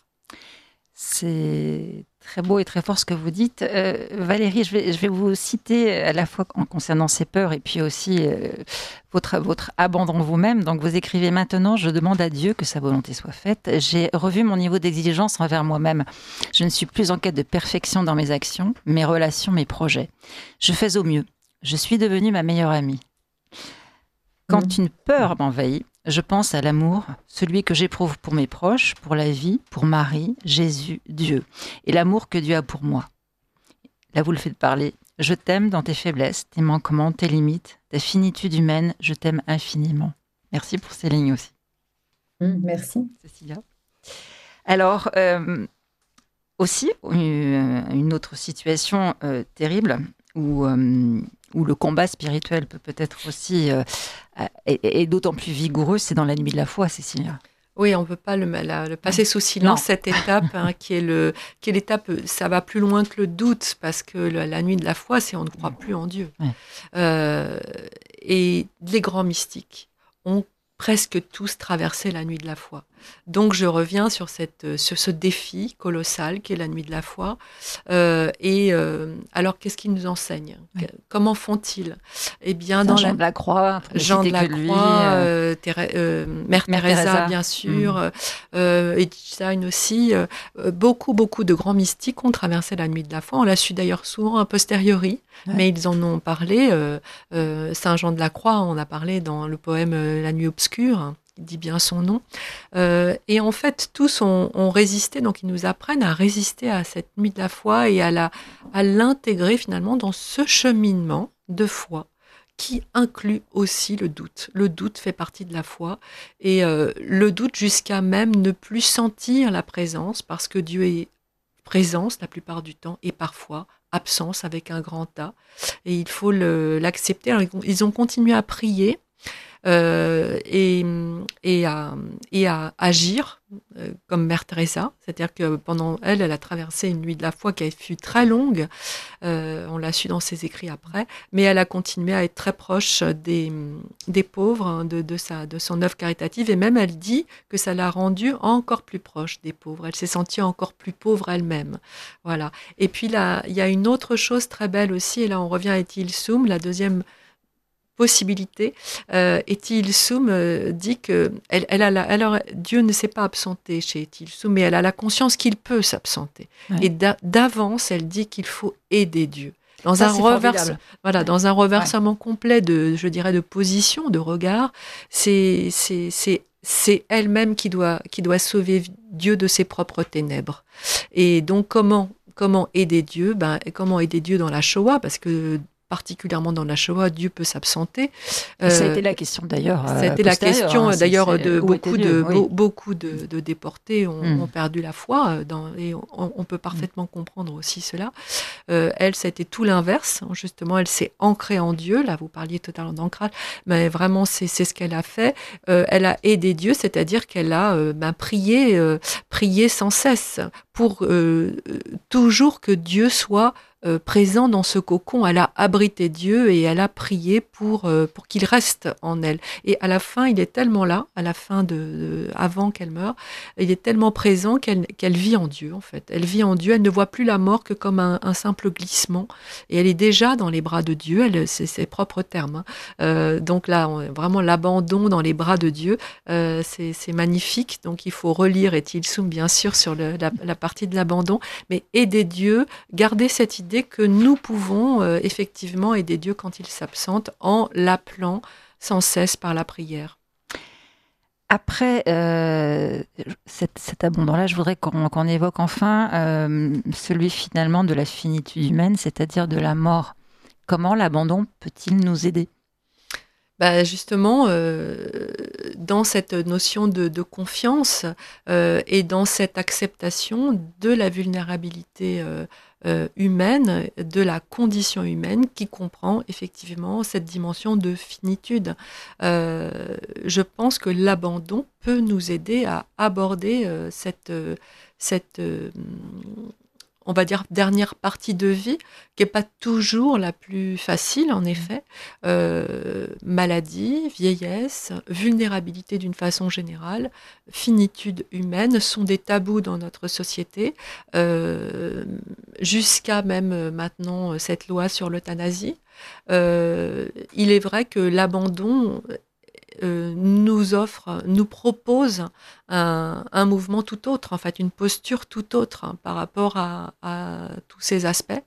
C'est très beau et très fort ce que vous dites. Valérie, je vais vous citer à la fois en concernant ces peurs et puis aussi votre abandon vous-même. Donc vous écrivez: maintenant, je demande à Dieu que sa volonté soit faite. J'ai revu mon niveau d'exigence envers moi-même. Je ne suis plus en quête de perfection dans mes actions, mes relations, mes projets. Je fais au mieux. Je suis devenue ma meilleure amie. Quand une peur m'envahit, je pense à l'amour, celui que j'éprouve pour mes proches, pour la vie, pour Marie, Jésus, Dieu, et l'amour que Dieu a pour moi. Là, vous le faites parler. Je t'aime dans tes faiblesses, tes manquements, tes limites, ta finitude humaine, je t'aime infiniment. Merci pour ces lignes aussi. Merci. Cécilia. Alors, aussi, une autre situation terrible où le combat spirituel peut-être aussi est d'autant plus vigoureux, c'est dans la nuit de la foi, Cécilia. Oui, on ne peut pas le passer sous silence, cette étape qui est l'étape, ça va plus loin que le doute, parce que la nuit de la foi, c'est on ne croit plus en Dieu. Ouais. Et les grands mystiques ont presque tous traversé la nuit de la foi. Donc je reviens sur ce défi colossal qu'est la nuit de la foi. Alors qu'est-ce qu'ils nous enseignent ? Comment font-ils ? Eh bien, dans Jean de la Croix, Jean de la Croix, Mère Teresa, bien sûr, Einstein aussi. Beaucoup de grands mystiques ont traversé la nuit de la foi. On l'a su d'ailleurs souvent a posteriori, mais ils en ont parlé. Saint Jean de la Croix, on a parlé dans le poème La nuit obscure. Il dit bien son nom. Et en fait, tous ont résisté, donc ils nous apprennent à résister à cette nuit de la foi et à l'intégrer finalement dans ce cheminement de foi qui inclut aussi le doute. Le doute fait partie de la foi, et le doute jusqu'à même ne plus sentir la présence, parce que Dieu est présence la plupart du temps, et parfois absence avec un grand A. Et il faut l'accepter. Alors, ils ont continué à prier, et à agir comme Mère Teresa, c'est-à-dire que pendant elle a traversé une nuit de la foi qui fut très longue, on l'a su dans ses écrits après, mais elle a continué à être très proche des pauvres, de son œuvre caritative, et même elle dit que ça l'a rendue encore plus proche des pauvres, elle s'est sentie encore plus pauvre elle-même. Voilà. Et puis là, il y a une autre chose très belle aussi, et là on revient à Etty Hillesum, la deuxième possibilité. Etty Hillesum dit que Dieu ne s'est pas absenté chez Etty Hillesum, mais elle a la conscience qu'il peut s'absenter. Ouais. Et d'avance, elle dit qu'il faut aider Dieu. Dans un renversement complet de position, de regard, c'est elle-même qui doit sauver Dieu de ses propres ténèbres. Et donc comment aider Dieu ? Comment aider Dieu dans la Shoah ? Parce que particulièrement dans la Shoah, Dieu peut s'absenter. Ça a été la question d'ailleurs. Ça a été la question d'ailleurs de oui. beaucoup de déportés ont perdu la foi et on peut parfaitement comprendre aussi cela. Elle, ça a été tout l'inverse. Justement, elle s'est ancrée en Dieu. Là, vous parliez totalement d'ancrage, mais vraiment, c'est ce qu'elle a fait. Elle a aidé Dieu, c'est-à-dire qu'elle a prié sans cesse pour toujours que Dieu soit présent dans ce cocon. Elle a abrité Dieu et elle a prié pour qu'il reste en elle. Et à la fin, il est tellement là, à la fin avant qu'elle meure, il est tellement présent qu'elle vit en Dieu, en fait. Elle vit en Dieu, elle ne voit plus la mort que comme un simple glissement. Et elle est déjà dans les bras de Dieu, c'est ses propres termes. Donc là, vraiment l'abandon dans les bras de Dieu, c'est magnifique. Donc il faut relire et Tilsum, bien sûr, sur la partie de l'abandon, mais aider Dieu, garder cette idée que nous pouvons effectivement aider Dieu quand il s'absente en l'appelant sans cesse par la prière. Après cet abandon-là, je voudrais qu'on évoque enfin celui finalement de la finitude humaine, c'est-à-dire de la mort. Comment l'abandon peut-il nous aider ? Justement, dans cette notion de confiance et dans cette acceptation de la vulnérabilité humaine, de la condition humaine qui comprend effectivement cette dimension de finitude. Je pense que l'abandon peut nous aider à aborder cette on va dire, dernière partie de vie, qui n'est pas toujours la plus facile, en effet. Maladie, vieillesse, vulnérabilité d'une façon générale, finitude humaine sont des tabous dans notre société, jusqu'à même maintenant cette loi sur l'euthanasie. Il est vrai que l'abandon nous propose un mouvement tout autre, en fait, une posture tout autre par rapport à tous ces aspects,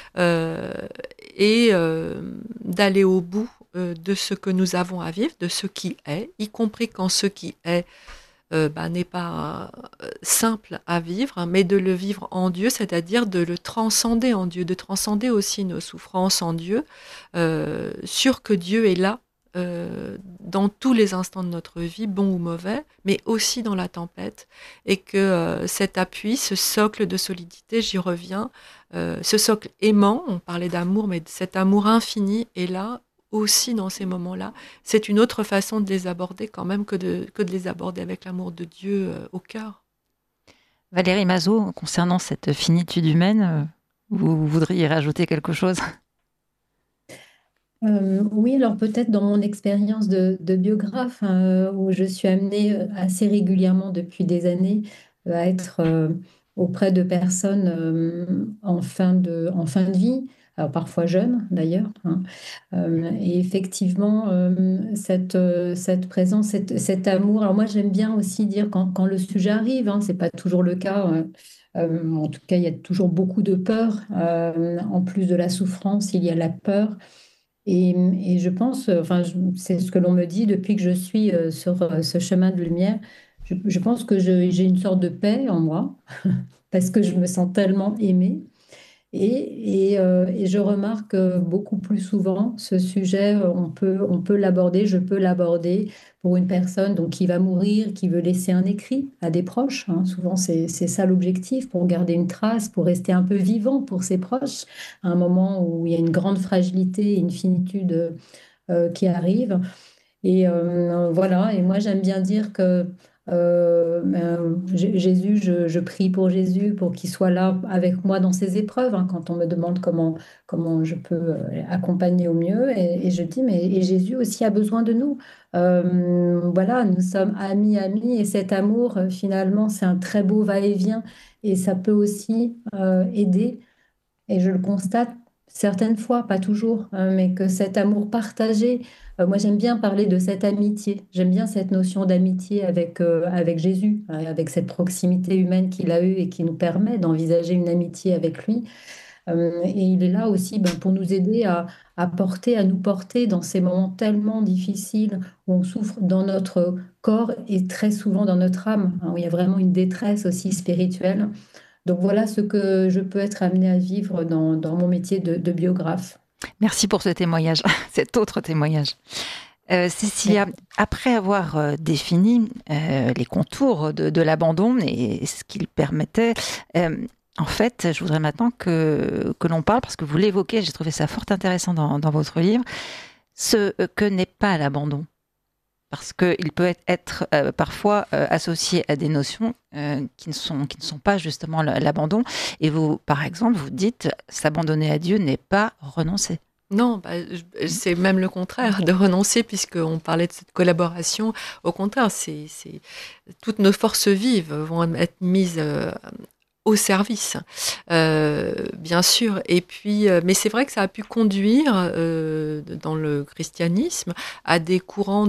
et d'aller au bout de ce que nous avons à vivre, de ce qui est, y compris quand ce qui est n'est pas simple à vivre, mais de le vivre en Dieu, c'est-à-dire de le transcender en Dieu, de transcender aussi nos souffrances en Dieu, sûr que Dieu est là dans tous les instants de notre vie, bons ou mauvais, mais aussi dans la tempête, et que cet appui, ce socle de solidité, j'y reviens, ce socle aimant, on parlait d'amour, mais cet amour infini est là aussi dans ces moments-là. C'est une autre façon de les aborder quand même que de les aborder avec l'amour de Dieu au cœur. Valérie Mazot, concernant cette finitude humaine, vous voudriez rajouter quelque chose ? Oui, alors peut-être dans mon expérience de biographe, où je suis amenée assez régulièrement depuis des années à être auprès de personnes en fin de vie, alors parfois jeunes d'ailleurs, hein. Et effectivement, cette présence, cet amour, alors moi j'aime bien aussi dire quand le sujet arrive, hein, c'est pas toujours le cas. En tout cas, il y a toujours beaucoup de peur. En plus de la souffrance, il y a la peur. Et je pense, c'est ce que l'on me dit depuis que je suis sur ce chemin de lumière. Je pense que j'ai une sorte de paix en moi parce que je me sens tellement aimée. Et je remarque que beaucoup plus souvent, ce sujet, on peut l'aborder, je peux l'aborder pour une personne donc, qui va mourir, qui veut laisser un écrit à des proches, hein. Souvent, c'est ça l'objectif, pour garder une trace, pour rester un peu vivant pour ses proches, à un moment où il y a une grande fragilité et une finitude qui arrive. Et voilà, et moi j'aime bien dire que Jésus, je prie pour Jésus, pour qu'il soit là avec moi dans ces épreuves, hein, quand on me demande comment je peux accompagner au mieux. Et je dis, mais et Jésus aussi a besoin de nous. Voilà, nous sommes amis, et cet amour, finalement, c'est un très beau va-et-vient, et ça peut aussi aider. Et je le constate certaines fois, pas toujours, hein, mais que cet amour partagé, moi j'aime bien parler de cette amitié, j'aime bien cette notion d'amitié avec Jésus, avec cette proximité humaine qu'il a eue et qui nous permet d'envisager une amitié avec lui. Et il est là aussi pour nous aider à nous porter dans ces moments tellement difficiles où on souffre dans notre corps et très souvent dans notre âme, hein, où il y a vraiment une détresse aussi spirituelle. Donc voilà ce que je peux être amenée à vivre dans mon métier de biographe. Merci pour ce témoignage, cet autre témoignage. Cécilia, après avoir défini les contours de l'abandon et ce qu'il permettait, en fait, je voudrais maintenant que l'on parle, parce que vous l'évoquez, j'ai trouvé ça fort intéressant dans votre livre, ce que n'est pas l'abandon. Parce qu'il peut être parfois associé à des notions qui ne sont pas justement l'abandon. Et vous, par exemple, vous dites, s'abandonner à Dieu n'est pas renoncer. Non, c'est même le contraire de renoncer, puisqu'on parlait de cette collaboration. Au contraire, toutes nos forces vives vont être mises au service, bien sûr. Et puis, mais c'est vrai que ça a pu conduire dans le christianisme à des courants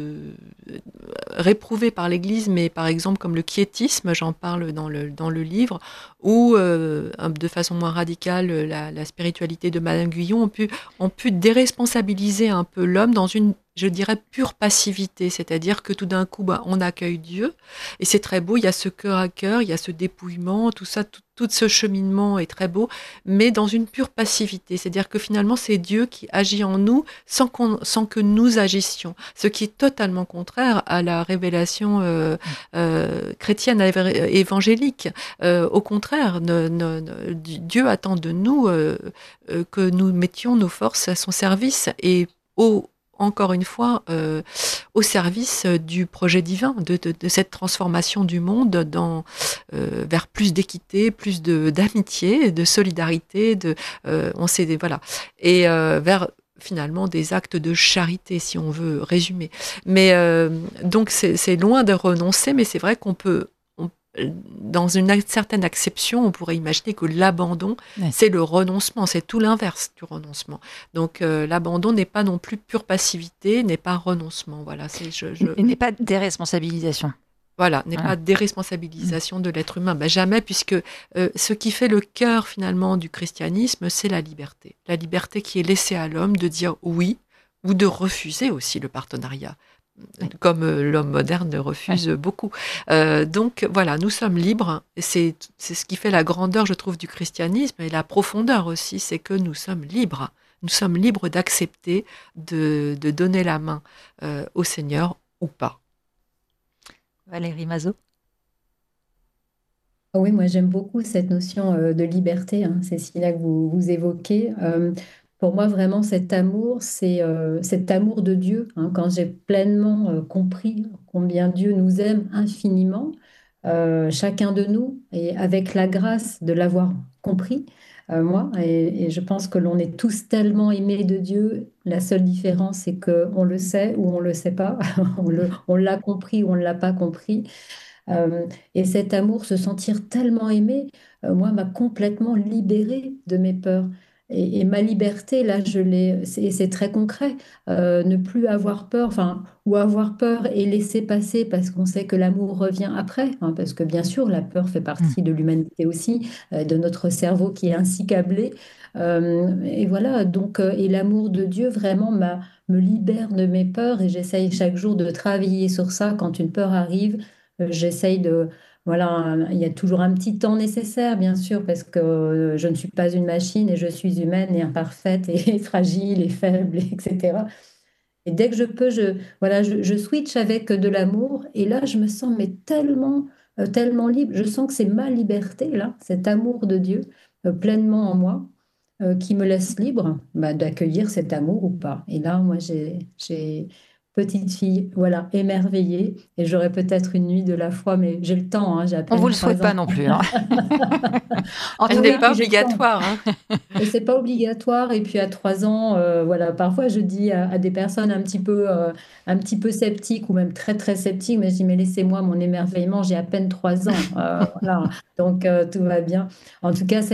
réprouvés par l'Église, mais par exemple comme le quiétisme, j'en parle dans le livre, ou de façon moins radicale, la spiritualité de Madame Guyon ont pu déresponsabiliser un peu l'homme dans une, je dirais, pure passivité, c'est-à-dire que tout d'un coup, on accueille Dieu, et c'est très beau, il y a ce cœur à cœur, il y a ce dépouillement, tout ça, tout ce cheminement est très beau, mais dans une pure passivité, c'est-à-dire que finalement, c'est Dieu qui agit en nous sans que nous agissions, ce qui est totalement contraire à la révélation chrétienne évangélique. Au contraire, Dieu attend de nous que nous mettions nos forces à son service et encore une fois, au service du projet divin, de cette transformation du monde vers plus d'équité, plus d'amitié, de solidarité, voilà, et vers finalement des actes de charité, si on veut résumer. Mais donc c'est loin de renoncer, mais c'est vrai qu'on peut, dans une certaine acception, on pourrait imaginer que l'abandon, c'est le renoncement, c'est tout l'inverse du renoncement. Donc l'abandon n'est pas non plus pure passivité, n'est pas renoncement. Voilà, Il n'est pas déresponsabilisation. Voilà, n'est pas déresponsabilisation de l'être humain. Jamais, puisque ce qui fait le cœur finalement du christianisme, c'est la liberté. La liberté qui est laissée à l'homme de dire oui ou de refuser aussi le partenariat. Comme l'homme moderne refuse beaucoup. Donc voilà, nous sommes libres. C'est ce qui fait la grandeur, je trouve, du christianisme et la profondeur aussi, c'est que nous sommes libres. Nous sommes libres d'accepter de donner la main au Seigneur ou pas. Valérie Mazot. Oui, moi j'aime beaucoup cette notion de liberté, Cécilia, que vous évoquez. Pour moi, vraiment, cet amour, c'est cet amour de Dieu. Quand j'ai pleinement compris combien Dieu nous aime infiniment, chacun de nous, et avec la grâce de l'avoir compris, moi, et je pense que l'on est tous tellement aimés de Dieu. La seule différence, c'est qu'on le sait ou on ne le sait pas. On l'a compris ou on ne l'a pas compris. Et cet amour, se sentir tellement aimé, moi, m'a complètement libérée de mes peurs. Et ma liberté, là, c'est très concret. Ne plus avoir peur, ou avoir peur et laisser passer parce qu'on sait que l'amour revient après, parce que bien sûr, la peur fait partie de l'humanité aussi, de notre cerveau qui est ainsi câblé. Et voilà, donc, et l'amour de Dieu vraiment me libère de mes peurs et j'essaye chaque jour de travailler sur ça quand une peur arrive. J'essaye de... Voilà, il y a toujours un petit temps nécessaire, bien sûr, parce que je ne suis pas une machine et je suis humaine et imparfaite et fragile et faible, etc. Et dès que je peux, je switch avec de l'amour et là, je me sens mais tellement libre. Je sens que c'est ma liberté, là, cet amour de Dieu pleinement en moi, qui me laisse libre d'accueillir cet amour ou pas. Et là, moi, j'ai petite fille, voilà, émerveillée. Et j'aurai peut-être une nuit de la foi, mais j'ai le temps, j'ai à On peine ne vous le 3 souhaite pas ans. non plus. Elle n'est pas obligatoire. Et c'est pas obligatoire. Et puis à 3 ans, voilà, parfois je dis à des personnes un petit peu sceptiques ou même très très sceptiques, mais je dis mais laissez-moi mon émerveillement, j'ai à peine 3 ans. Voilà. Donc tout va bien. En tout cas,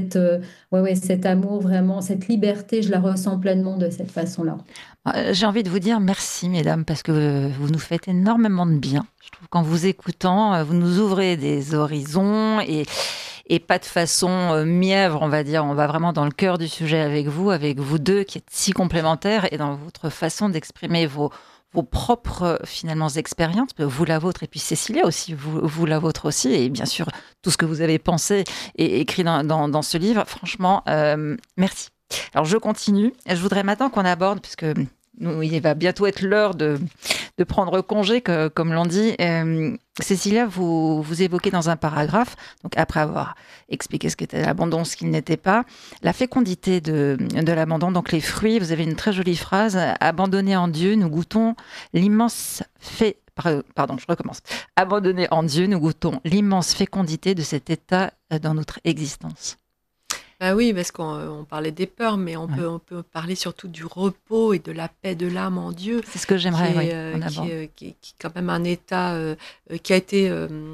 cet amour vraiment, cette liberté, je la ressens pleinement de cette façon-là. J'ai envie de vous dire merci, mesdames, parce que vous nous faites énormément de bien. Je trouve qu'en vous écoutant, vous nous ouvrez des horizons et pas de façon mièvre, on va dire. On va vraiment dans le cœur du sujet avec vous deux qui êtes si complémentaires et dans votre façon d'exprimer vos propres finalement expériences, vous la vôtre et puis Cécilia aussi, vous la vôtre aussi, et bien sûr tout ce que vous avez pensé et écrit dans ce livre. Franchement, merci. Alors, je continue. Je voudrais maintenant qu'on aborde, puisque il va bientôt être l'heure de prendre congé, comme l'on dit. Cécilia, vous évoquez dans un paragraphe, donc après avoir expliqué ce qu'était l'abandon, ce qu'il n'était pas, la fécondité de l'abandon, donc les fruits. Vous avez une très jolie phrase: abandonnés en Dieu, nous goûtons l'immense Pardon, je recommence. Abandonnés en Dieu, nous goûtons l'immense fécondité de cet état dans notre existence. Ah oui, parce qu'on parlait des peurs, mais on peut parler surtout du repos et de la paix de l'âme en Dieu. C'est ce que j'aimerais qu'on aborde. Qui est quand même un état qui a été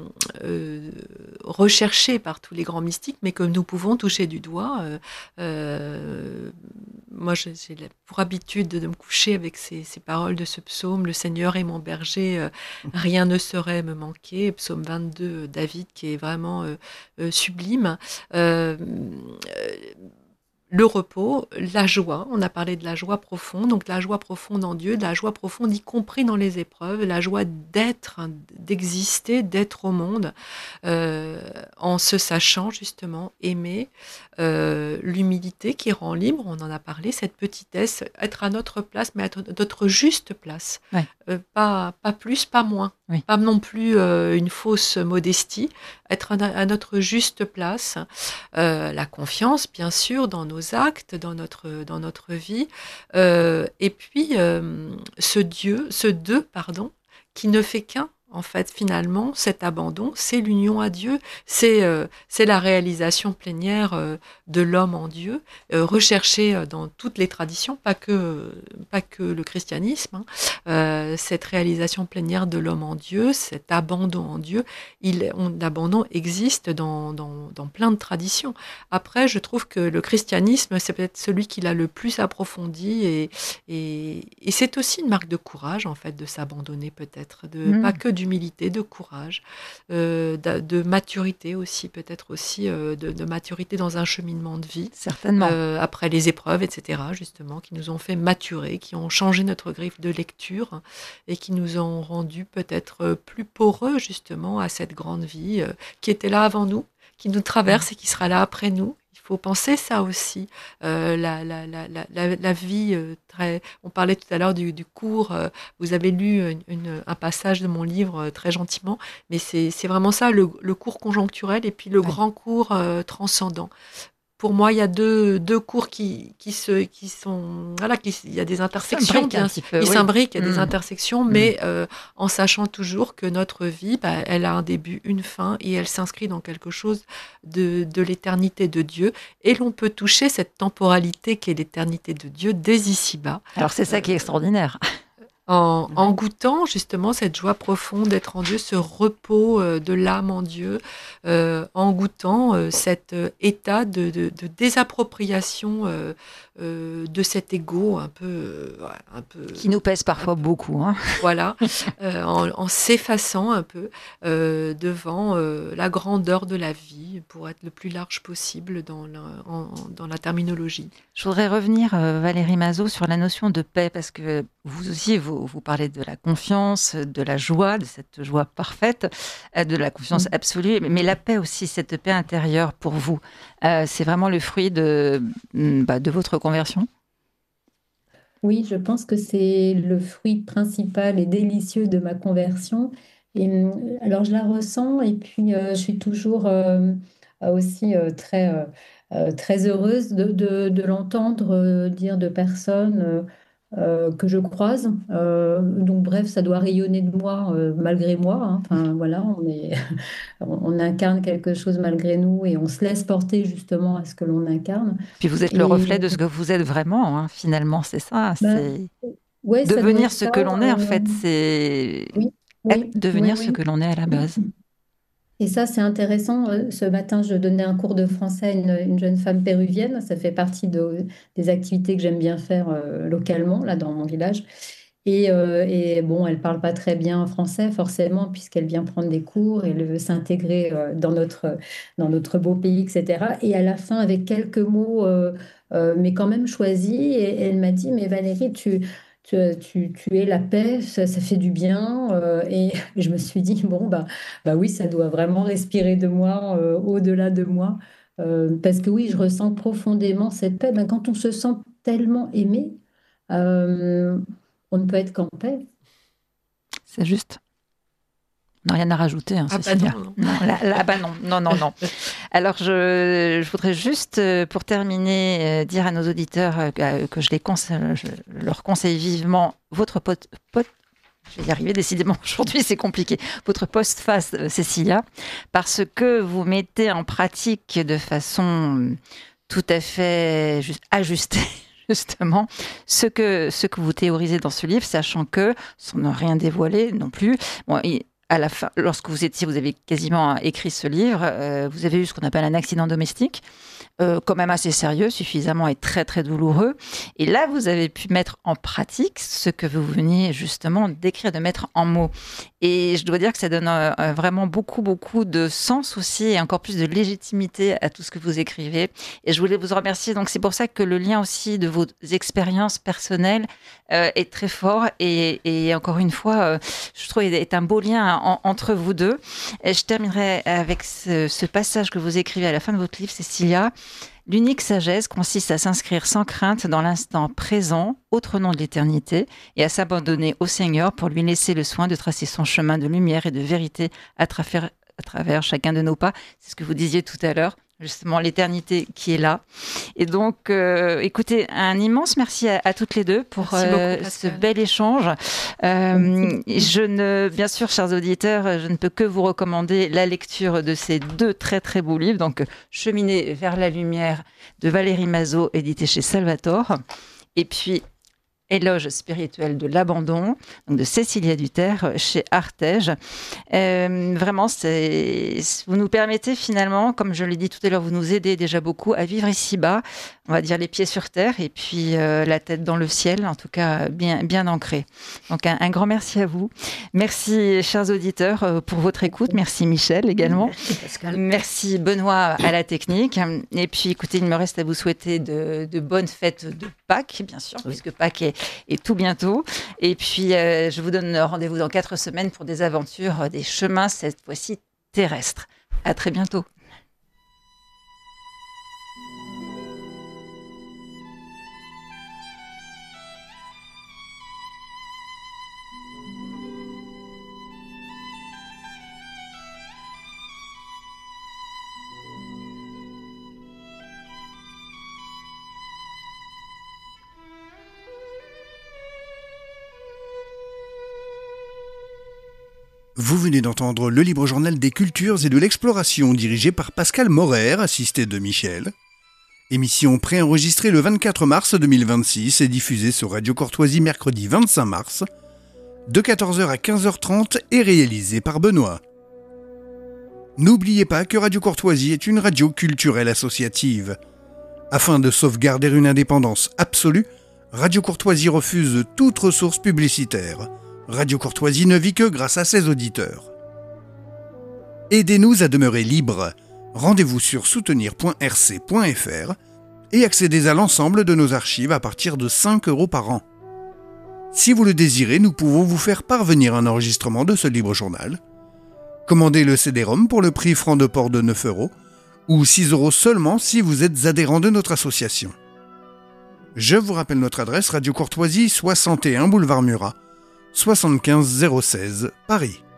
recherché par tous les grands mystiques, mais que nous pouvons toucher du doigt. Moi, j'ai pour habitude de me coucher avec ces paroles de ce psaume: le Seigneur est mon berger, rien ne saurait me manquer. Psaume 22, David, qui est vraiment sublime. Le repos, la joie, on a parlé de la joie profonde, donc la joie profonde en Dieu, de la joie profonde y compris dans les épreuves, la joie d'être, d'exister, d'être au monde, en se sachant justement aimer, l'humilité qui rend libre, on en a parlé, cette petitesse, être à notre place, mais à notre juste place, ouais. Pas plus, pas moins, oui. Pas non plus une fausse modestie, être à notre juste place, la confiance bien sûr dans nos actes, dans notre vie, et puis ce deux, qui ne fait qu'un. En fait, finalement, cet abandon, c'est l'union à Dieu, c'est la réalisation plénière de l'homme en Dieu, recherchée dans toutes les traditions, pas que le christianisme. Cette réalisation plénière de l'homme en Dieu, cet abandon en Dieu, l'abandon existe dans plein de traditions. Après, je trouve que le christianisme, c'est peut-être celui qui l'a le plus approfondi, et c'est aussi une marque de courage, en fait, de s'abandonner peut-être, pas que d'humilité, de courage, de maturité aussi, peut-être aussi de maturité dans un cheminement de vie. Certainement. Après les épreuves, etc., justement, qui nous ont fait maturer, qui ont changé notre griffe de lecture et qui nous ont rendu peut-être plus poreux, justement, à cette grande vie qui était là avant nous, qui nous traverse et qui sera là après nous. Il faut penser ça aussi, la vie très... On parlait tout à l'heure du cours, vous avez lu un passage de mon livre très gentiment, mais c'est vraiment ça, le cours conjoncturel et puis le grand cours transcendant. Pour moi, il y a deux cours qui sont... Voilà, il y a des intersections, ils s'imbriquent, il y a des intersections, mais en sachant toujours que notre vie, elle a un début, une fin, et elle s'inscrit dans quelque chose de l'éternité de Dieu. Et l'on peut toucher cette temporalité qu'est l'éternité de Dieu dès ici-bas. Alors, c'est ça qui est extraordinaire. En goûtant justement cette joie profonde d'être en Dieu, ce repos de l'âme en Dieu, en goûtant cet état de désappropriation de cet ego un peu qui nous pèse parfois beaucoup. Hein. Voilà, en s'effaçant un peu devant la grandeur de la vie pour être le plus large possible dans la terminologie. Je voudrais revenir, Valérie Mazot, sur la notion de paix, parce que vous aussi, vous parlez de la confiance, de la joie, de cette joie parfaite, de la confiance absolue, mais la paix aussi, cette paix intérieure pour vous, c'est vraiment le fruit de votre conversion ? Oui, je pense que c'est le fruit principal et délicieux de ma conversion. Et alors, je la ressens, et puis je suis toujours aussi très heureuse de l'entendre dire de personnes que je croise. Donc, bref, ça doit rayonner de moi malgré moi. Hein. Enfin, voilà, on incarne quelque chose malgré nous et on se laisse porter justement à ce que l'on incarne. Puis vous êtes le reflet de ce que vous êtes vraiment, hein, finalement, c'est ça. C'est ouais, devenir ce que l'on est, en fait. C'est devenir ce que l'on est à la base. Et ça, c'est intéressant. Ce matin, je donnais un cours de français à une jeune femme péruvienne. Ça fait partie des activités que j'aime bien faire localement, là, dans mon village. Et bon, elle parle pas très bien français, forcément, puisqu'elle vient prendre des cours, elle veut s'intégrer dans notre beau pays, etc. Et à la fin, avec quelques mots, mais quand même choisis, et elle m'a dit, mais Valérie, tu es la paix, ça fait du bien. Et je me suis dit, bon, bah oui, ça doit vraiment respirer de moi, au-delà de moi. Parce que oui, je ressens profondément cette paix. Ben, quand on se sent tellement aimé, on ne peut être qu'en paix. C'est juste. Non, rien à rajouter, hein, Ah Cécilia. bah non. Non, bah non. Alors, je voudrais juste, pour terminer, dire à nos auditeurs que je leur conseille vivement votre je vais y arriver, décidément, aujourd'hui, c'est compliqué. Votre postface, Cécilia, parce que vous mettez en pratique de façon tout à fait ajustée, justement, ce que vous théorisez dans ce livre, sachant que, sans ne rien dévoiler non plus, bon, à la fin, lorsque vous avez quasiment écrit ce livre, vous avez eu ce qu'on appelle un accident domestique, quand même assez sérieux, suffisamment et très très douloureux. Et là, vous avez pu mettre en pratique ce que vous veniez justement d'écrire, de mettre en mots. Et je dois dire que ça donne vraiment beaucoup de sens aussi et encore plus de légitimité à tout ce que vous écrivez. Et je voulais vous remercier. Donc c'est pour ça que le lien aussi de vos expériences personnelles est très fort et encore une fois, je trouve est un beau lien entre vous deux. Et je terminerai avec ce passage que vous écrivez à la fin de votre livre, Cécilia. L'unique sagesse consiste à s'inscrire sans crainte dans l'instant présent, autre nom de l'éternité, et à s'abandonner au Seigneur pour lui laisser le soin de tracer son chemin de lumière et de vérité à travers chacun de nos pas. C'est ce que vous disiez tout à l'heure, justement l'éternité qui est là. Et donc, écoutez, un immense merci à toutes les deux pour ce bel échange. Bien sûr, chers auditeurs, je ne peux que vous recommander la lecture de ces deux très très beaux livres. Donc, Cheminer vers la lumière de Valérie Mazot, édité chez Salvatore. Et puis, Éloge spirituel de l'abandon, donc de Cécilia Duterre chez Artege. Vraiment, vous nous permettez finalement, comme je l'ai dit tout à l'heure, vous nous aidez déjà beaucoup à vivre ici-bas, on va dire les pieds sur terre et puis la tête dans le ciel, en tout cas bien ancrée. Donc un grand merci à vous. Merci, chers auditeurs, pour votre écoute. Merci Michel également. Merci Pascal. Merci Benoît à la technique. Et puis écoutez, il me reste à vous souhaiter de bonnes fêtes de Pâques, bien sûr, puisque Pâques est tout bientôt. Et puis, je vous donne rendez-vous dans 4 semaines pour des aventures, des chemins, cette fois-ci terrestres. À très bientôt. Vous venez d'entendre le libre journal des cultures et de l'exploration dirigé par Pascal Morer, assisté de Michel. Émission préenregistrée le 24 mars 2026 et diffusée sur Radio Courtoisie mercredi 25 mars, de 14h à 15h30 et réalisée par Benoît. N'oubliez pas que Radio Courtoisie est une radio culturelle associative. Afin de sauvegarder une indépendance absolue, Radio Courtoisie refuse toute ressource publicitaire. Radio Courtoisie ne vit que grâce à ses auditeurs. Aidez-nous à demeurer libres. Rendez-vous sur soutenir.rc.fr et accédez à l'ensemble de nos archives à partir de 5 € par an. Si vous le désirez, nous pouvons vous faire parvenir un enregistrement de ce libre journal. Commandez le CD-ROM pour le prix franc de port de 9 € ou 6 € seulement si vous êtes adhérent de notre association. Je vous rappelle notre adresse: Radio Courtoisie, 61 boulevard Murat, 75 016, Paris.